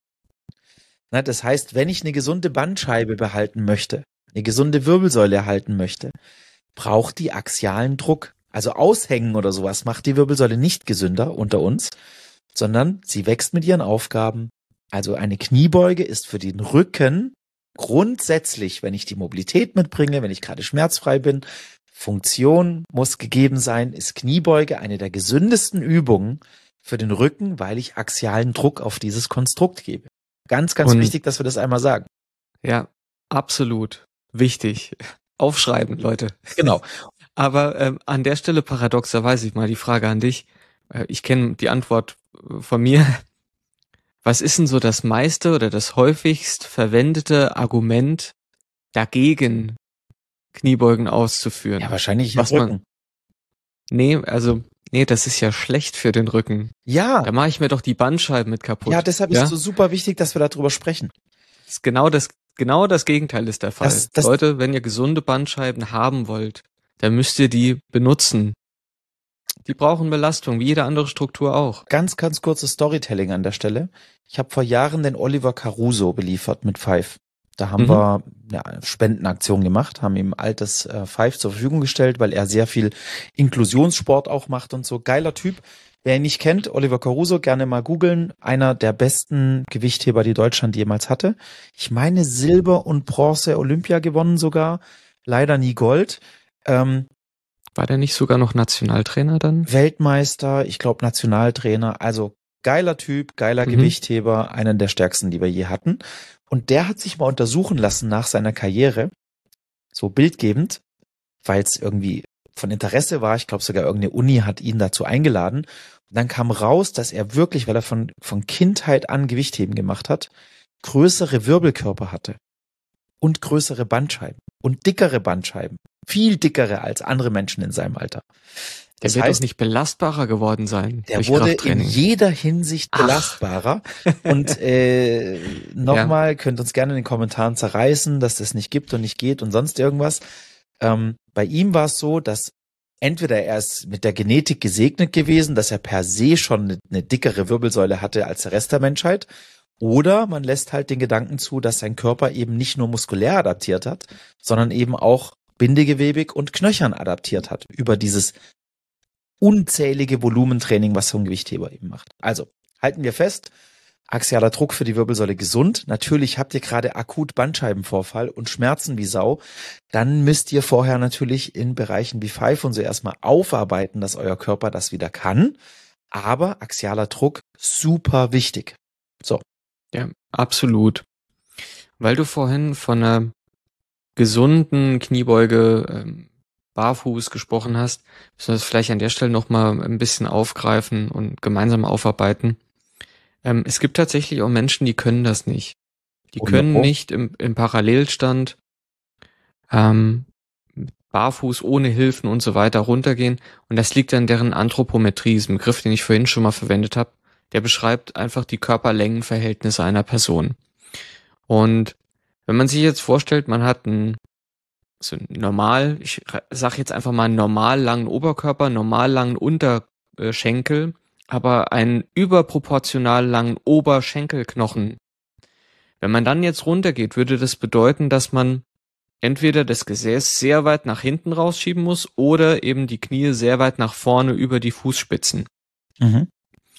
Na, das heißt, wenn ich eine gesunde Bandscheibe behalten möchte, eine gesunde Wirbelsäule erhalten möchte, braucht die axialen Druck. Also aushängen oder sowas macht die Wirbelsäule nicht gesünder unter uns, sondern sie wächst mit ihren Aufgaben. Also eine Kniebeuge ist für den Rücken grundsätzlich, wenn ich die Mobilität mitbringe, wenn ich gerade schmerzfrei bin, Funktion muss gegeben sein, ist Kniebeuge eine der gesündesten Übungen für den Rücken, weil ich axialen Druck auf dieses Konstrukt gebe. Ganz, ganz Und- wichtig, dass wir das einmal sagen. Ja, absolut. Wichtig. Aufschreiben, Leute. Genau. Aber ähm, an der Stelle paradoxerweise mal die Frage an dich. Äh, ich kenne die Antwort äh, von mir. Was ist denn so das meiste oder das häufigst verwendete Argument dagegen, Kniebeugen auszuführen? Ja, wahrscheinlich Was im man- Rücken. Nee, also, nee, das ist ja schlecht für den Rücken. Ja, Da mache ich mir doch die Bandscheiben mit kaputt. ja, deshalb ist es so super wichtig, dass wir darüber sprechen. Das ist genau das, genau das Gegenteil ist der Fall. Das- das- Leute, wenn ihr gesunde Bandscheiben haben wollt, dann müsst ihr die benutzen. Die brauchen Belastung, wie jede andere Struktur auch. Ganz, ganz kurzes Storytelling an der Stelle. Ich habe vor Jahren den Oliver Caruso beliefert mit Five. Da haben Mhm. wir eine Spendenaktion gemacht, haben ihm altes äh, Five zur Verfügung gestellt, weil er sehr viel Inklusionssport auch macht und so. Geiler Typ. Wer ihn nicht kennt, Oliver Caruso, gerne mal googeln. Einer der besten Gewichtheber, die Deutschland jemals hatte. Ich meine Silber und Bronze Olympia gewonnen sogar. Leider nie Gold. Ähm, War der nicht sogar noch Nationaltrainer dann? Weltmeister, ich glaube Nationaltrainer, also geiler Typ, geiler Mhm. Gewichtheber, einer der stärksten, die wir je hatten. Und der hat sich mal untersuchen lassen nach seiner Karriere, so bildgebend, weil es irgendwie von Interesse war. Ich glaube sogar irgendeine Uni hat ihn dazu eingeladen. Und dann kam raus, dass er wirklich, weil er von, von Kindheit an Gewichtheben gemacht hat, größere Wirbelkörper hatte und größere Bandscheiben und dickere Bandscheiben. Viel dickere als andere Menschen in seinem Alter. Der Das wird heißt, doch nicht belastbarer geworden sein der durch wurde in Krafttraining. jeder Hinsicht Ach. belastbarer. Und äh, nochmal, könnt uns gerne in den Kommentaren zerreißen, dass das nicht gibt und nicht geht und sonst irgendwas. Ähm, bei ihm war es so, dass entweder er ist mit der Genetik gesegnet gewesen, dass er per se schon eine, eine dickere Wirbelsäule hatte als der Rest der Menschheit, oder man lässt halt den Gedanken zu, dass sein Körper eben nicht nur muskulär adaptiert hat, sondern eben auch bindegewebig und knöchern adaptiert hat über dieses unzählige Volumentraining, was so ein Gewichtheber eben macht. Also, halten wir fest, axialer Druck für die Wirbelsäule gesund. Natürlich habt ihr gerade akut Bandscheibenvorfall und Schmerzen wie Sau. Dann müsst ihr vorher natürlich in Bereichen wie Five und so erstmal aufarbeiten, dass euer Körper das wieder kann. Aber axialer Druck, super wichtig. So. Ja, absolut. Weil du vorhin von einer gesunden Kniebeuge ähm, barfuß gesprochen hast, müssen wir das vielleicht an der Stelle nochmal ein bisschen aufgreifen und gemeinsam aufarbeiten. Ähm, es gibt tatsächlich auch Menschen, die können das nicht. Die können nicht im, im Parallelstand ähm, barfuß ohne Hilfen und so weiter runtergehen. Und das liegt an deren Anthropometrie, diesem Begriff, den ich vorhin schon mal verwendet habe. Der beschreibt einfach die Körperlängenverhältnisse einer Person. Und wenn man sich jetzt vorstellt, man hat einen so normal, ich sag jetzt einfach mal einen normal langen Oberkörper, normal langen Unterschenkel, aber einen überproportional langen Oberschenkelknochen. Wenn man dann jetzt runtergeht, würde das bedeuten, dass man entweder das Gesäß sehr weit nach hinten rausschieben muss oder eben die Knie sehr weit nach vorne über die Fußspitzen. Mhm.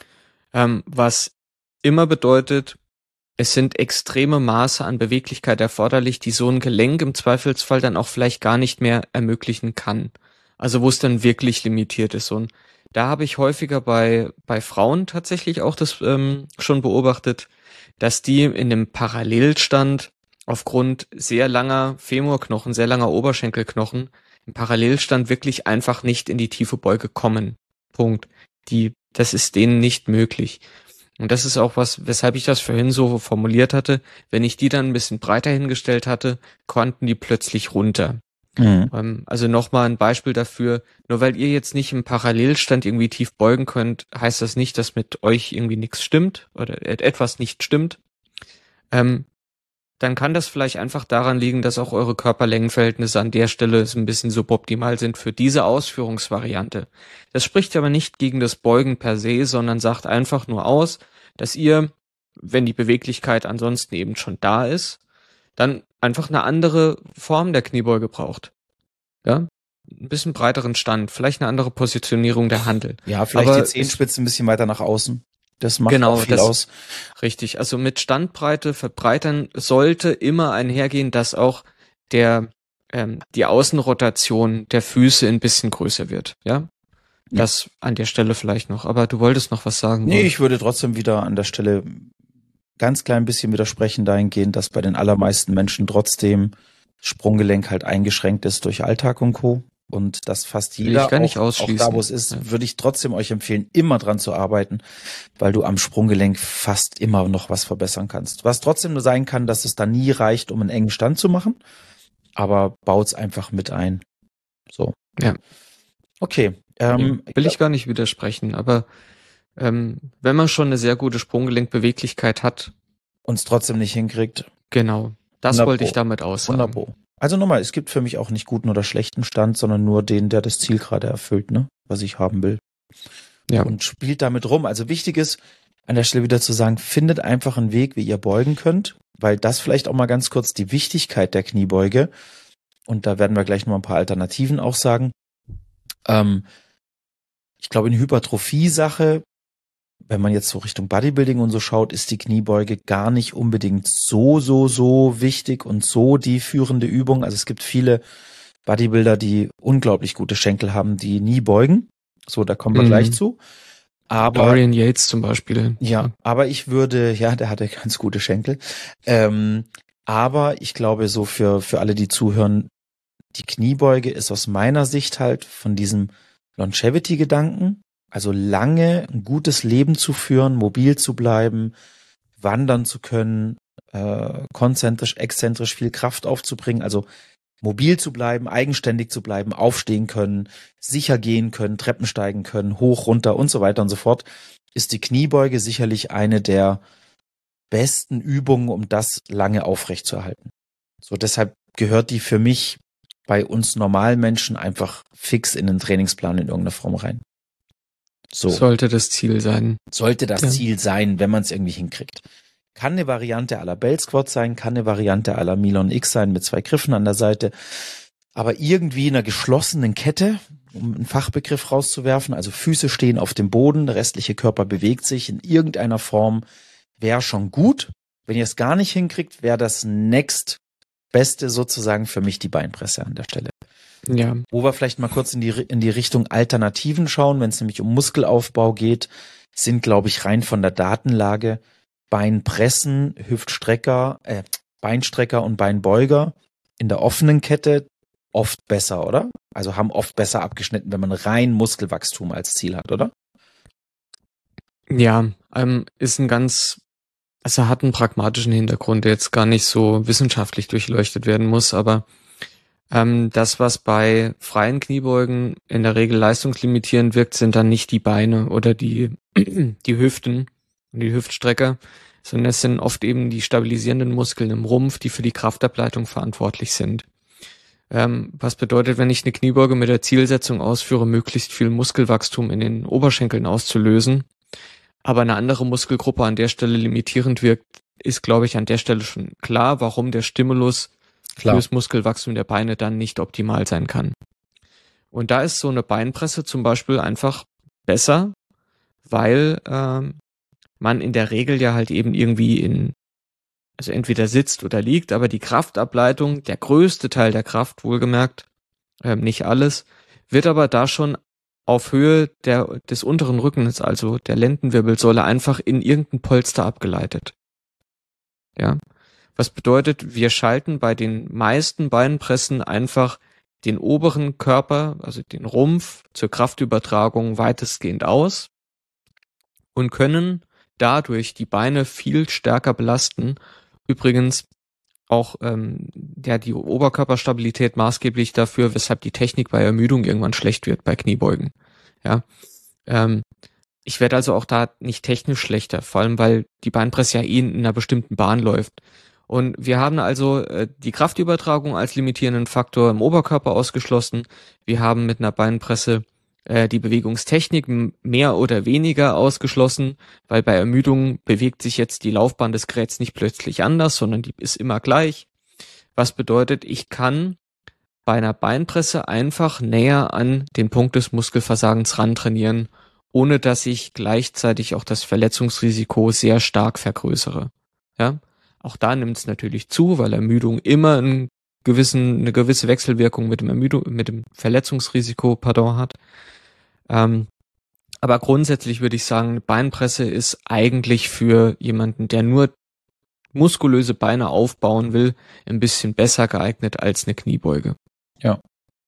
Ähm, was immer bedeutet, es sind extreme Maße an Beweglichkeit erforderlich, die so ein Gelenk im Zweifelsfall dann auch vielleicht gar nicht mehr ermöglichen kann. Also wo es dann wirklich limitiert ist. Und da habe ich häufiger bei bei Frauen tatsächlich auch das ähm, schon beobachtet, dass die in dem Parallelstand aufgrund sehr langer Femurknochen, sehr langer Oberschenkelknochen im Parallelstand wirklich einfach nicht in die tiefe Beuge kommen. Punkt. Die, das ist denen nicht möglich. Und das ist auch was, weshalb ich das vorhin so formuliert hatte. Wenn ich die dann ein bisschen breiter hingestellt hatte, konnten die plötzlich runter. Mhm. Ähm, also nochmal ein Beispiel dafür. Nur weil ihr jetzt nicht im Parallelstand irgendwie tief beugen könnt, heißt das nicht, dass mit euch irgendwie nichts stimmt oder etwas nicht stimmt. Ähm, dann kann das vielleicht einfach daran liegen, dass auch eure Körperlängenverhältnisse an der Stelle ein bisschen suboptimal sind für diese Ausführungsvariante. Das spricht aber nicht gegen das Beugen per se, sondern sagt einfach nur aus, dass ihr, wenn die Beweglichkeit ansonsten eben schon da ist, dann einfach eine andere Form der Kniebeuge braucht. Ja? Ein bisschen breiteren Stand, vielleicht eine andere Positionierung der Handel. Ja, vielleicht aber die Zehenspitze ein bisschen weiter nach außen. Das macht genau, auch viel das, aus. Richtig, also mit Standbreite verbreitern sollte immer einhergehen, dass auch der ähm, die Außenrotation der Füße ein bisschen größer wird, ja? Ja. Das an der Stelle vielleicht noch, aber du wolltest noch was sagen. Nee, Wolf. ich würde trotzdem wieder an der Stelle ganz klein bisschen widersprechen dahingehend, dass bei den allermeisten Menschen trotzdem Sprunggelenk halt eingeschränkt ist durch Alltag und Co. Und dass fast Will jeder, ich gar nicht auch, auch ausschließen. da wo es ist, Ja. würde ich trotzdem euch empfehlen, immer dran zu arbeiten, weil du am Sprunggelenk fast immer noch was verbessern kannst. Was trotzdem nur sein kann, dass es da nie reicht, um einen engen Stand zu machen, aber baut's einfach mit ein. So. Ja. Okay. Ähm, ja. Will ich gar nicht widersprechen, aber ähm, wenn man schon eine sehr gute Sprunggelenkbeweglichkeit hat, uns trotzdem nicht hinkriegt. Genau, das Wunderbar. wollte ich damit aussagen. Wunderbar. Also nochmal, es gibt für mich auch nicht guten oder schlechten Stand, sondern nur den, der das Ziel gerade erfüllt, ne, was ich haben will. Ja. Und spielt damit rum. Also wichtig ist, an der Stelle wieder zu sagen, findet einfach einen Weg, wie ihr beugen könnt, weil das vielleicht auch mal ganz kurz die Wichtigkeit der Kniebeuge, und da werden wir gleich noch ein paar Alternativen auch sagen. Ähm, ich glaube, in Hypertrophie-Sache, wenn man jetzt so Richtung Bodybuilding und so schaut, ist die Kniebeuge gar nicht unbedingt so, so, so wichtig und so die führende Übung. Also es gibt viele Bodybuilder, die unglaublich gute Schenkel haben, die nie beugen. So, da kommen wir Mhm. gleich zu. Aber Dorian Yates zum Beispiel. ja, aber ich würde, ja, der hatte ganz gute Schenkel. Ähm, aber ich glaube, so für für alle, die zuhören, die Kniebeuge ist aus meiner Sicht halt von diesem Longevity-Gedanken, also lange ein gutes Leben zu führen, mobil zu bleiben, wandern zu können, äh, konzentrisch, exzentrisch viel Kraft aufzubringen, also mobil zu bleiben, eigenständig zu bleiben, aufstehen können, sicher gehen können, Treppen steigen können, hoch, runter und so weiter und so fort, ist die Kniebeuge sicherlich eine der besten Übungen, um das lange aufrechtzuerhalten. So, deshalb gehört die für mich bei uns normalen Menschen einfach fix in den Trainingsplan in irgendeiner Form rein. So. Sollte das Ziel sein. Sollte das Ja. Ziel sein, wenn man es irgendwie hinkriegt. Kann eine Variante à la Bell Squat sein, kann eine Variante à la Milon X sein mit zwei Griffen an der Seite. Aber irgendwie in einer geschlossenen Kette, um einen Fachbegriff rauszuwerfen, also Füße stehen auf dem Boden, der restliche Körper bewegt sich in irgendeiner Form, wäre schon gut. Wenn ihr es gar nicht hinkriegt, wäre das next Beste sozusagen für mich die Beinpresse an der Stelle. Ja. Wo wir vielleicht mal kurz in die, in die Richtung Alternativen schauen, wenn es nämlich um Muskelaufbau geht, sind, glaube ich, rein von der Datenlage Beinpressen, Hüftstrecker, äh, Beinstrecker und Beinbeuger in der offenen Kette oft besser, oder? Also haben oft besser abgeschnitten, wenn man rein Muskelwachstum als Ziel hat, oder? Ja, ähm, ist ein ganz, also hat einen pragmatischen Hintergrund, der jetzt gar nicht so wissenschaftlich durchleuchtet werden muss, aber ähm, das, was bei freien Kniebeugen in der Regel leistungslimitierend wirkt, sind dann nicht die Beine oder die, die Hüften und die Hüftstrecker, sondern es sind oft eben die stabilisierenden Muskeln im Rumpf, die für die Kraftableitung verantwortlich sind. Ähm, was bedeutet, wenn ich eine Kniebeuge mit der Zielsetzung ausführe, möglichst viel Muskelwachstum in den Oberschenkeln auszulösen, aber eine andere Muskelgruppe an der Stelle limitierend wirkt, ist, glaube ich, an der Stelle schon klar, warum der Stimulus Klar. fürs Muskelwachstum der Beine dann nicht optimal sein kann. Und da ist so eine Beinpresse zum Beispiel einfach besser, weil ähm, man in der Regel ja halt eben irgendwie in, also entweder sitzt oder liegt, aber die Kraftableitung, der größte Teil der Kraft, wohlgemerkt, ähm, nicht alles, wird aber da schon auf Höhe der, des unteren Rückens, also der Lendenwirbelsäule, einfach in irgendein Polster abgeleitet. Ja. Was bedeutet, wir schalten bei den meisten Beinpressen einfach den oberen Körper, also den Rumpf, zur Kraftübertragung weitestgehend aus und können dadurch die Beine viel stärker belasten. Übrigens auch ähm, ja, die Oberkörperstabilität maßgeblich dafür, weshalb die Technik bei Ermüdung irgendwann schlecht wird bei Kniebeugen. Ja, ähm, ich werde also auch da nicht technisch schlechter, vor allem weil die Beinpresse ja eh in einer bestimmten Bahn läuft. Und wir haben also äh, die Kraftübertragung als limitierenden Faktor im Oberkörper ausgeschlossen. Wir haben mit einer Beinpresse äh, die Bewegungstechnik m- mehr oder weniger ausgeschlossen, weil bei Ermüdung bewegt sich jetzt die Laufbahn des Geräts nicht plötzlich anders, sondern die ist immer gleich. Was bedeutet, ich kann bei einer Beinpresse einfach näher an den Punkt des Muskelversagens rantrainieren, ohne dass ich gleichzeitig auch das Verletzungsrisiko sehr stark vergrößere. Ja, auch da nimmt es natürlich zu, weil Ermüdung immer einen gewissen, eine gewisse Wechselwirkung mit dem Ermüdung, mit dem Verletzungsrisiko, pardon, hat. Ähm, aber grundsätzlich würde ich sagen, Beinpresse ist eigentlich für jemanden, der nur muskulöse Beine aufbauen will, ein bisschen besser geeignet als eine Kniebeuge. Ja.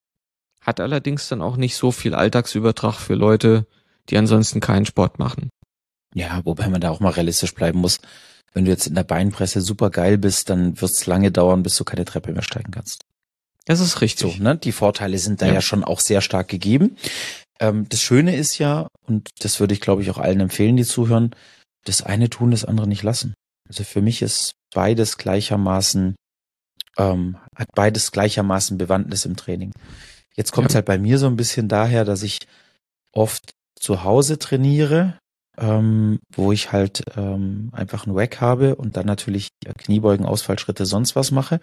Hat allerdings dann auch nicht so viel Alltagsübertrag für Leute, die ansonsten keinen Sport machen. Ja, wobei man da auch mal realistisch bleiben muss. Wenn du jetzt in der Beinpresse super geil bist, dann wird es lange dauern, bis du keine Treppe mehr steigen kannst. Das ist richtig. So, ne? Die Vorteile sind da Ja. ja schon auch sehr stark gegeben. Ähm, das Schöne ist ja, und das würde ich glaube ich auch allen empfehlen, die zuhören, das eine tun, das andere nicht lassen. Also für mich ist beides gleichermaßen, ähm, hat beides gleichermaßen Bewandtnis im Training. Jetzt kommt es Ja. halt bei mir so ein bisschen daher, dass ich oft zu Hause trainiere, ähm, wo ich halt ähm, einfach einen Rack habe und dann natürlich ja, Kniebeugen, Ausfallschritte, sonst was mache.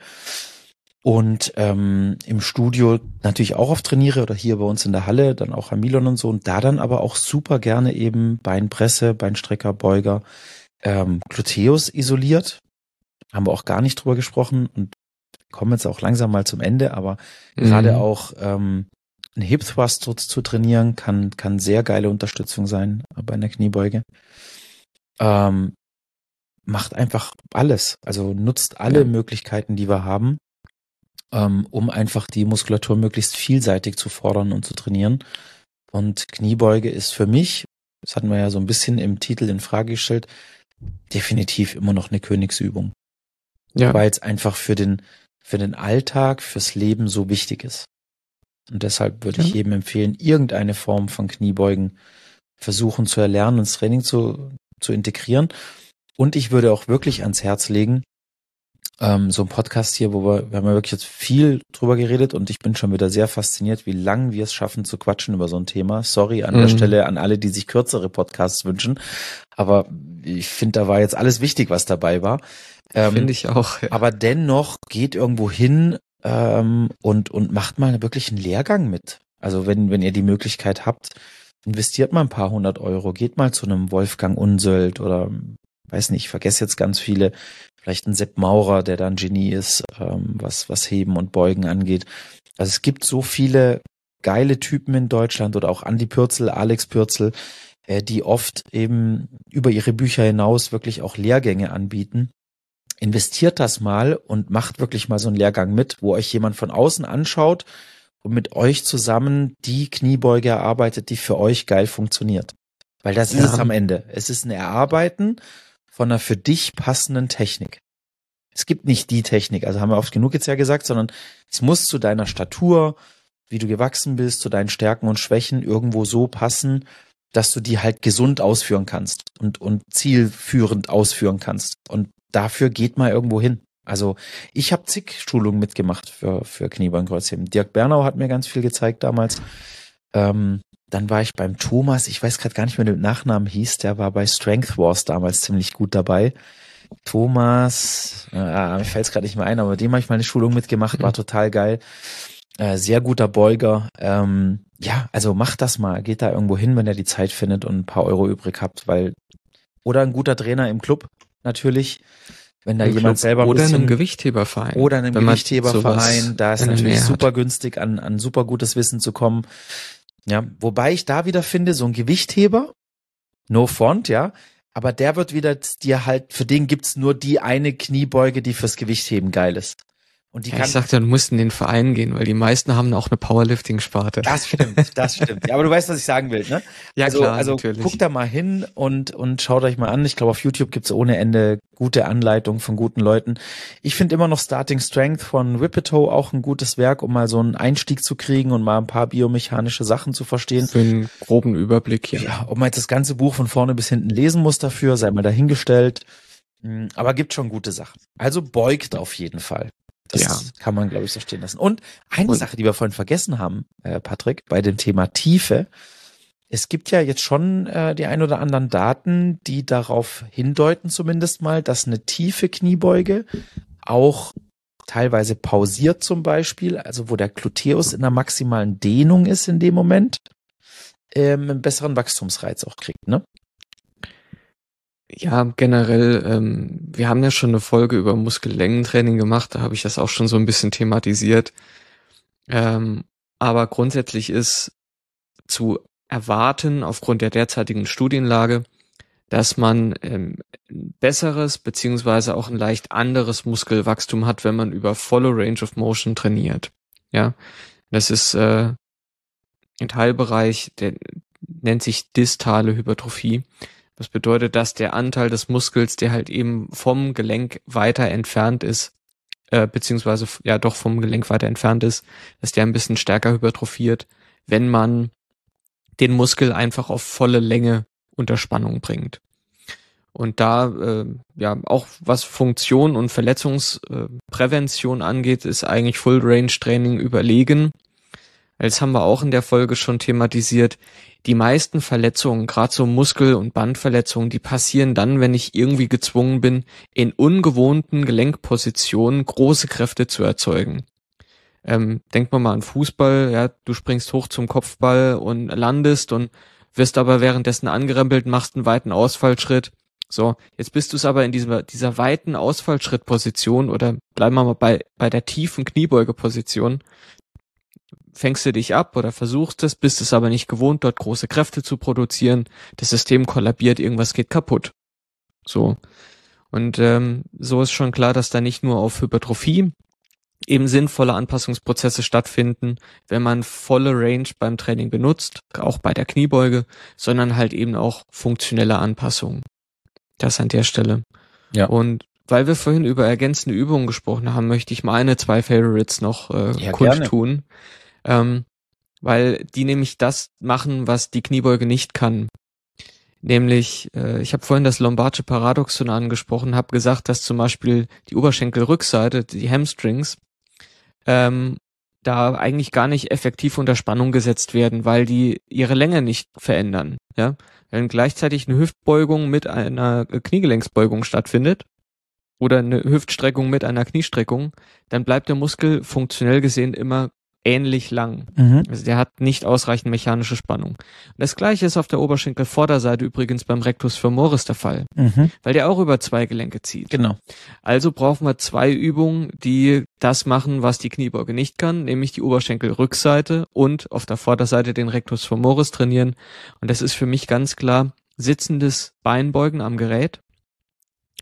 Und ähm, im Studio natürlich auch oft trainiere oder hier bei uns in der Halle, dann auch am Milon und so. Und da dann aber auch super gerne eben Beinpresse, Beinstrecker, Beuger, ähm, Gluteus isoliert. Haben wir auch gar nicht drüber gesprochen und kommen jetzt auch langsam mal zum Ende, aber Mhm. gerade auch ähm, ein Hip Thrust zu, zu trainieren kann kann sehr geile Unterstützung sein bei einer Kniebeuge. Ähm, macht einfach alles, also nutzt alle Ja. Möglichkeiten, die wir haben, ähm, um einfach die Muskulatur möglichst vielseitig zu fordern und zu trainieren. Und Kniebeuge ist für mich, das hatten wir ja so ein bisschen im Titel in Frage gestellt, definitiv immer noch eine Königsübung, Ja. weil es einfach für den für den Alltag, fürs Leben so wichtig ist. Und deshalb würde ich Ja. jedem empfehlen, irgendeine Form von Kniebeugen versuchen zu erlernen, ins Training zu, zu integrieren. Und ich würde auch wirklich ans Herz legen, ähm, so ein Podcast hier, wo wir, wir haben ja wirklich jetzt viel drüber geredet und ich bin schon wieder sehr fasziniert, wie lang wir es schaffen zu quatschen über so ein Thema. Sorry an der Mhm. Stelle an alle, die sich kürzere Podcasts wünschen, aber ich finde, da war jetzt alles wichtig, was dabei war. Ähm, Finde ich auch. Ja. aber dennoch geht irgendwo hin ähm, und und macht mal wirklich einen Lehrgang mit. Also wenn wenn ihr die Möglichkeit habt, investiert mal ein paar hundert Euro, geht mal zu einem Wolfgang Unsöld oder weiß nicht, ich vergesse jetzt ganz viele, vielleicht ein Sepp Maurer, der da ein Genie ist, ähm, was was Heben und Beugen angeht. Also es gibt so viele geile Typen in Deutschland oder auch Andi Pürzel, Alex Pürzel, äh, die oft eben über ihre Bücher hinaus wirklich auch Lehrgänge anbieten, investiert das mal und macht wirklich mal so einen Lehrgang mit, wo euch jemand von außen anschaut und mit euch zusammen die Kniebeuge erarbeitet, die für euch geil funktioniert. Weil das ist Ja. es am Ende. Es ist ein Erarbeiten von einer für dich passenden Technik. Es gibt nicht die Technik, also haben wir oft genug jetzt ja gesagt, sondern es muss zu deiner Statur, wie du gewachsen bist, zu deinen Stärken und Schwächen irgendwo so passen, dass du die halt gesund ausführen kannst und, und zielführend ausführen kannst. Und dafür geht mal irgendwo hin. Also ich habe zig Schulungen mitgemacht für, für Kniebeugenkreuzheben. Dirk Bernau hat mir ganz viel gezeigt damals. Ähm, dann war ich beim Thomas, ich weiß gerade gar nicht mehr, wie der Nachnamen hieß, der war bei Strength Wars damals ziemlich gut dabei. Thomas, äh, mir fällt es gerade nicht mehr ein, aber dem habe ich mal eine Schulung mitgemacht, war total geil. Äh, sehr guter Beuger. Ähm, ja, also macht das mal, geht da irgendwo hin, wenn ihr die Zeit findet und ein paar Euro übrig habt, weil, oder ein guter Trainer im Club, natürlich, wenn da Im jemand Club selber ein oder bisschen, einem Gewichtheberverein. oder einem wenn man Gewichtheberverein, sowas da ist in der natürlich Nähe hat. super günstig an, an super gutes Wissen zu kommen. Ja, wobei ich da wieder finde, so ein Gewichtheber, no front, ja, aber der wird wieder dir halt, für den gibt's nur die eine Kniebeuge, die fürs Gewichtheben geil ist. Und die Ja, kann, ich sagte, du musst in den Verein gehen, weil die meisten haben auch eine Powerlifting-Sparte. das stimmt, das stimmt. Ja, aber du weißt, was ich sagen will, ne? Ja, also, klar, also natürlich. guckt da mal hin und, und schaut euch mal an. Ich glaube, auf YouTube gibt's ohne Ende gute Anleitungen von guten Leuten. Ich finde immer noch Starting Strength von Ripetoe auch ein gutes Werk, um mal so einen Einstieg zu kriegen und mal ein paar biomechanische Sachen zu verstehen. Für einen groben Überblick, ja. Ja, ob man jetzt das ganze Buch von vorne bis hinten lesen muss dafür, sei mal dahingestellt. Aber gibt schon gute Sachen. Also beugt auf jeden Fall. Das Ja. kann man, glaube ich, so stehen lassen. Und eine Und- Sache, die wir vorhin vergessen haben, äh, Patrick, bei dem Thema Tiefe. Es gibt ja jetzt schon äh, die ein oder anderen Daten, die darauf hindeuten zumindest mal, dass eine tiefe Kniebeuge auch teilweise pausiert zum Beispiel, also wo der Gluteus in der maximalen Dehnung ist in dem Moment, ähm, einen besseren Wachstumsreiz auch kriegt, ne? Ja, generell, ähm, wir haben ja schon eine Folge über Muskellängentraining gemacht, da habe ich das auch schon so ein bisschen thematisiert. Ähm, aber grundsätzlich ist zu erwarten, aufgrund der derzeitigen Studienlage, dass man ähm, ein besseres beziehungsweise auch ein leicht anderes Muskelwachstum hat, wenn man über volle Range of Motion trainiert. Ja, das ist äh, ein Teilbereich, der nennt sich distale Hypertrophie. Das bedeutet, dass der Anteil des Muskels, der halt eben vom Gelenk weiter entfernt ist, äh, beziehungsweise ja doch vom Gelenk weiter entfernt ist, dass der ein bisschen stärker hypertrophiert, wenn man den Muskel einfach auf volle Länge unter Spannung bringt. Und da, äh, ja, auch was Funktion und Verletzungsprävention angeht, ist eigentlich Full Range Training überlegen. Das haben wir auch in der Folge schon thematisiert. Die meisten Verletzungen, gerade so Muskel- und Bandverletzungen, die passieren dann, wenn ich irgendwie gezwungen bin, in ungewohnten Gelenkpositionen große Kräfte zu erzeugen. Ähm, denkt man mal an Fußball, ja, du springst hoch zum Kopfball und landest und wirst aber währenddessen angerempelt, machst einen weiten Ausfallschritt. So, jetzt bist du es aber in dieser, dieser weiten Ausfallschrittposition oder bleiben wir mal bei, bei der tiefen Kniebeugeposition, fängst du dich ab oder versuchst es, bist es aber nicht gewohnt, dort große Kräfte zu produzieren, das System kollabiert, irgendwas geht kaputt. So. Und ähm, so ist schon klar, dass da nicht nur auf Hypertrophie eben sinnvolle Anpassungsprozesse stattfinden, wenn man volle Range beim Training benutzt, auch bei der Kniebeuge, sondern halt eben auch funktionelle Anpassungen. Das an der Stelle. Ja. Und weil wir vorhin über ergänzende Übungen gesprochen haben, möchte ich meine zwei Favorites noch äh, Ja, kundtun. Ähm, weil die nämlich das machen, was die Kniebeuge nicht kann. Nämlich, äh, ich habe vorhin das Lombardsche Paradoxon angesprochen, habe gesagt, dass zum Beispiel die Oberschenkelrückseite, die Hamstrings, ähm, da eigentlich gar nicht effektiv unter Spannung gesetzt werden, weil die ihre Länge nicht verändern. Ja, wenn gleichzeitig eine Hüftbeugung mit einer Kniegelenksbeugung stattfindet oder eine Hüftstreckung mit einer Kniestreckung, dann bleibt der Muskel funktionell gesehen immer ähnlich lang. Mhm. Also der hat nicht ausreichend mechanische Spannung. Und das gleiche ist auf der Oberschenkelvorderseite übrigens beim Rectus femoris der Fall, Mhm. weil der auch über zwei Gelenke zieht. Genau. Also brauchen wir zwei Übungen, die das machen, was die Kniebeuge nicht kann, nämlich die Oberschenkelrückseite und auf der Vorderseite den Rectus femoris trainieren. Und das ist für mich ganz klar sitzendes Beinbeugen am Gerät,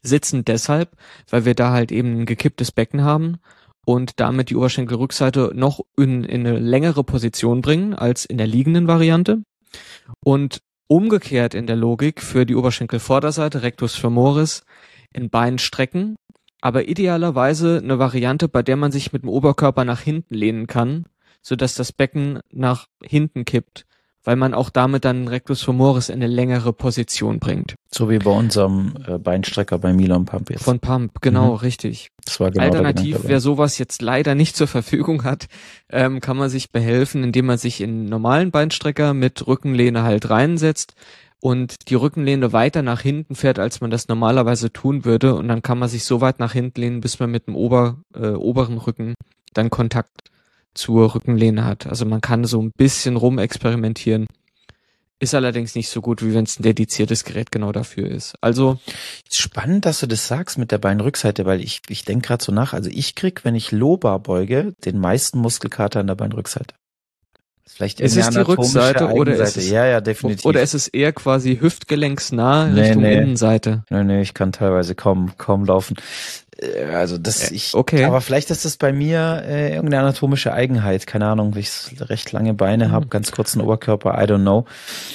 Sitzen deshalb, weil wir da halt eben ein gekipptes Becken haben und damit die Oberschenkelrückseite noch in, in eine längere Position bringen als in der liegenden Variante. Und umgekehrt in der Logik für die Oberschenkelvorderseite, Rectus femoris, in Bein strecken, aber idealerweise eine Variante, bei der man sich mit dem Oberkörper nach hinten lehnen kann, sodass das Becken nach hinten kippt, weil man auch damit dann Rectus femoris in eine längere Position bringt. So wie bei unserem äh, Beinstrecker bei Milan Pump jetzt. Von Pump, genau, Mhm. richtig. Das war genau Alternativ, der wer sowas jetzt leider nicht zur Verfügung hat, ähm, kann man sich behelfen, indem man sich in einen normalen Beinstrecker mit Rückenlehne halt reinsetzt und die Rückenlehne weiter nach hinten fährt, als man das normalerweise tun würde. Und dann kann man sich so weit nach hinten lehnen, bis man mit dem Ober, äh, oberen Rücken dann Kontakt zur Rückenlehne hat. Also man kann so ein bisschen rumexperimentieren. Ist allerdings nicht so gut, wie wenn es ein dediziertes Gerät genau dafür ist. Also Spannend, dass du das sagst mit der Beinrückseite, weil ich, ich denke gerade so nach. Also ich krieg, wenn ich Low-Bar beuge, den meisten Muskelkater an der Beinrückseite. Vielleicht ist es die irgendeine anatomische Rückseite oder ist Eigenseite. es, Ja, ja, definitiv. oder ist es eher quasi hüftgelenksnah Nee, Richtung nee. Innenseite? Nee, nee, ich kann teilweise kaum, kaum laufen. Äh, Also das, Äh, ich, okay. aber vielleicht ist das bei mir äh, irgendeine anatomische Eigenheit. Keine Ahnung, weil ich recht lange Beine Mhm. habe, ganz kurzen Oberkörper, I don't know.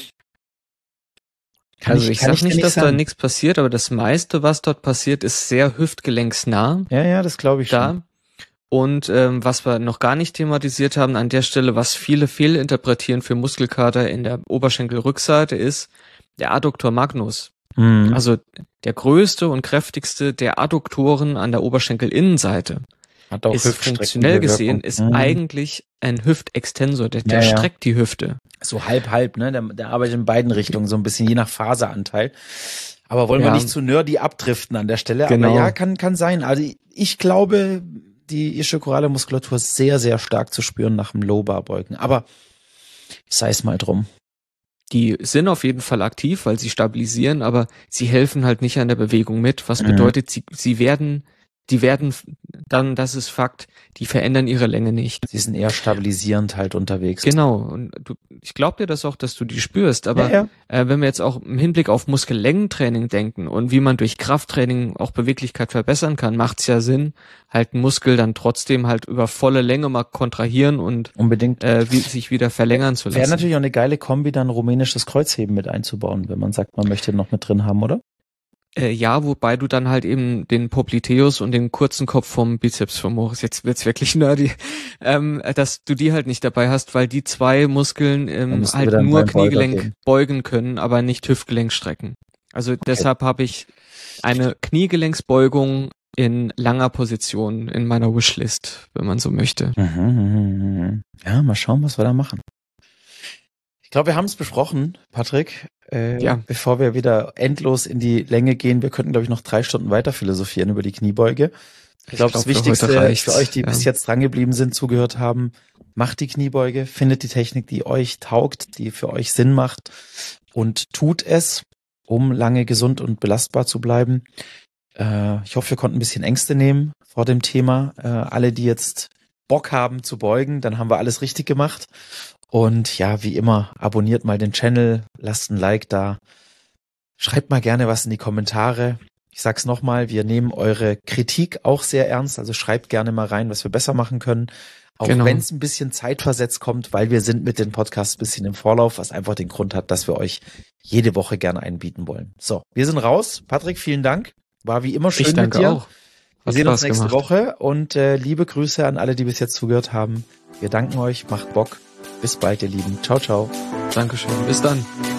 Kann Also ich, kann sag dir nicht, dass da sagen. nichts passiert, aber das meiste, was dort passiert, ist sehr hüftgelenksnah Ja, ja, das glaube ich schon. da. Und ähm, was wir noch gar nicht thematisiert haben an der Stelle, was viele fehlinterpretieren für Muskelkater in der Oberschenkelrückseite, ist der Adductor magnus. Mhm. Also der größte und kräftigste der Adduktoren an der Oberschenkelinnenseite. Hat auch Ist hüftstreckende funktionell gesehen, Wirkung. ist Mhm. eigentlich ein Hüftextensor, der, der Ja, ja. streckt die Hüfte. So halb, halb, ne? Der, der arbeitet in beiden Richtungen, so ein bisschen je nach Faseranteil. Aber wollen wir Ja. nicht zu nerdy abdriften an der Stelle. Genau. Aber ja, kann, kann sein. Also ich glaube, die ischiochorale Muskulatur ist sehr, sehr stark zu spüren nach dem Low-Bar-Beugen. Aber sei es mal drum. Die sind auf jeden Fall aktiv, weil sie stabilisieren, aber sie helfen halt nicht an der Bewegung mit, was Mhm. bedeutet, sie, sie werden, die werden dann, das ist Fakt, die verändern ihre Länge nicht. Sie sind eher stabilisierend halt unterwegs. Genau, und du, ich glaube dir das auch, dass du die spürst, aber Ja, ja. Äh, wenn wir jetzt auch im Hinblick auf Muskellängentraining denken und wie man durch Krafttraining auch Beweglichkeit verbessern kann, macht es ja Sinn, halt einen Muskel dann trotzdem halt über volle Länge mal kontrahieren und Unbedingt. äh, wie, sich wieder verlängern zu Wäre lassen. natürlich auch eine geile Kombi, dann rumänisches Kreuzheben mit einzubauen, wenn man sagt, man möchte noch mit drin haben, oder? Äh, ja, wobei du dann halt eben den Popliteus und den kurzen Kopf vom Bizeps femoris, jetzt wird's wirklich nerdy, ähm, dass du die halt nicht dabei hast, weil die zwei Muskeln Dann ähm, müssten halt wir dann nur beim Beuger Kniegelenk gehen. beugen können, aber nicht Hüftgelenk strecken. Also deshalb habe ich eine Kniegelenksbeugung in langer Position in meiner Wishlist, wenn man so möchte. Mhm, mhm, mhm. Ja, mal schauen, was wir da machen. Ich glaube, wir haben es besprochen, Patrick. Äh, Ja. Bevor wir wieder endlos in die Länge gehen, wir könnten, glaube ich, noch drei Stunden weiter philosophieren über die Kniebeuge. Ich glaube, das glaub, für Wichtigste heute reicht's. für euch, die Ja. bis jetzt drangeblieben sind, zugehört haben, macht die Kniebeuge, findet die Technik, die euch taugt, die für euch Sinn macht und tut es, um lange gesund und belastbar zu bleiben. Äh, ich hoffe, wir konnten ein bisschen Ängste nehmen vor dem Thema. Äh, alle, die jetzt Bock haben zu beugen, dann haben wir alles richtig gemacht. Und ja, wie immer, abonniert mal den Channel, lasst ein Like da. Schreibt mal gerne was in die Kommentare. Ich sag's nochmal, wir nehmen eure Kritik auch sehr ernst. Also schreibt gerne mal rein, was wir besser machen können. Auch Genau. wenn es ein bisschen zeitversetzt kommt, weil wir sind mit den Podcasts ein bisschen im Vorlauf, was einfach den Grund hat, dass wir euch jede Woche gerne einbieten wollen. So, wir sind raus. Patrick, vielen Dank. War wie immer schön Ich danke mit dir. auch. Wir Hat sehen uns Spaß nächste gemacht. Woche und äh, liebe Grüße an alle, die bis jetzt zugehört haben. Wir danken euch, macht Bock. Bis bald, ihr Lieben. Ciao, ciao. Dankeschön. Bis dann.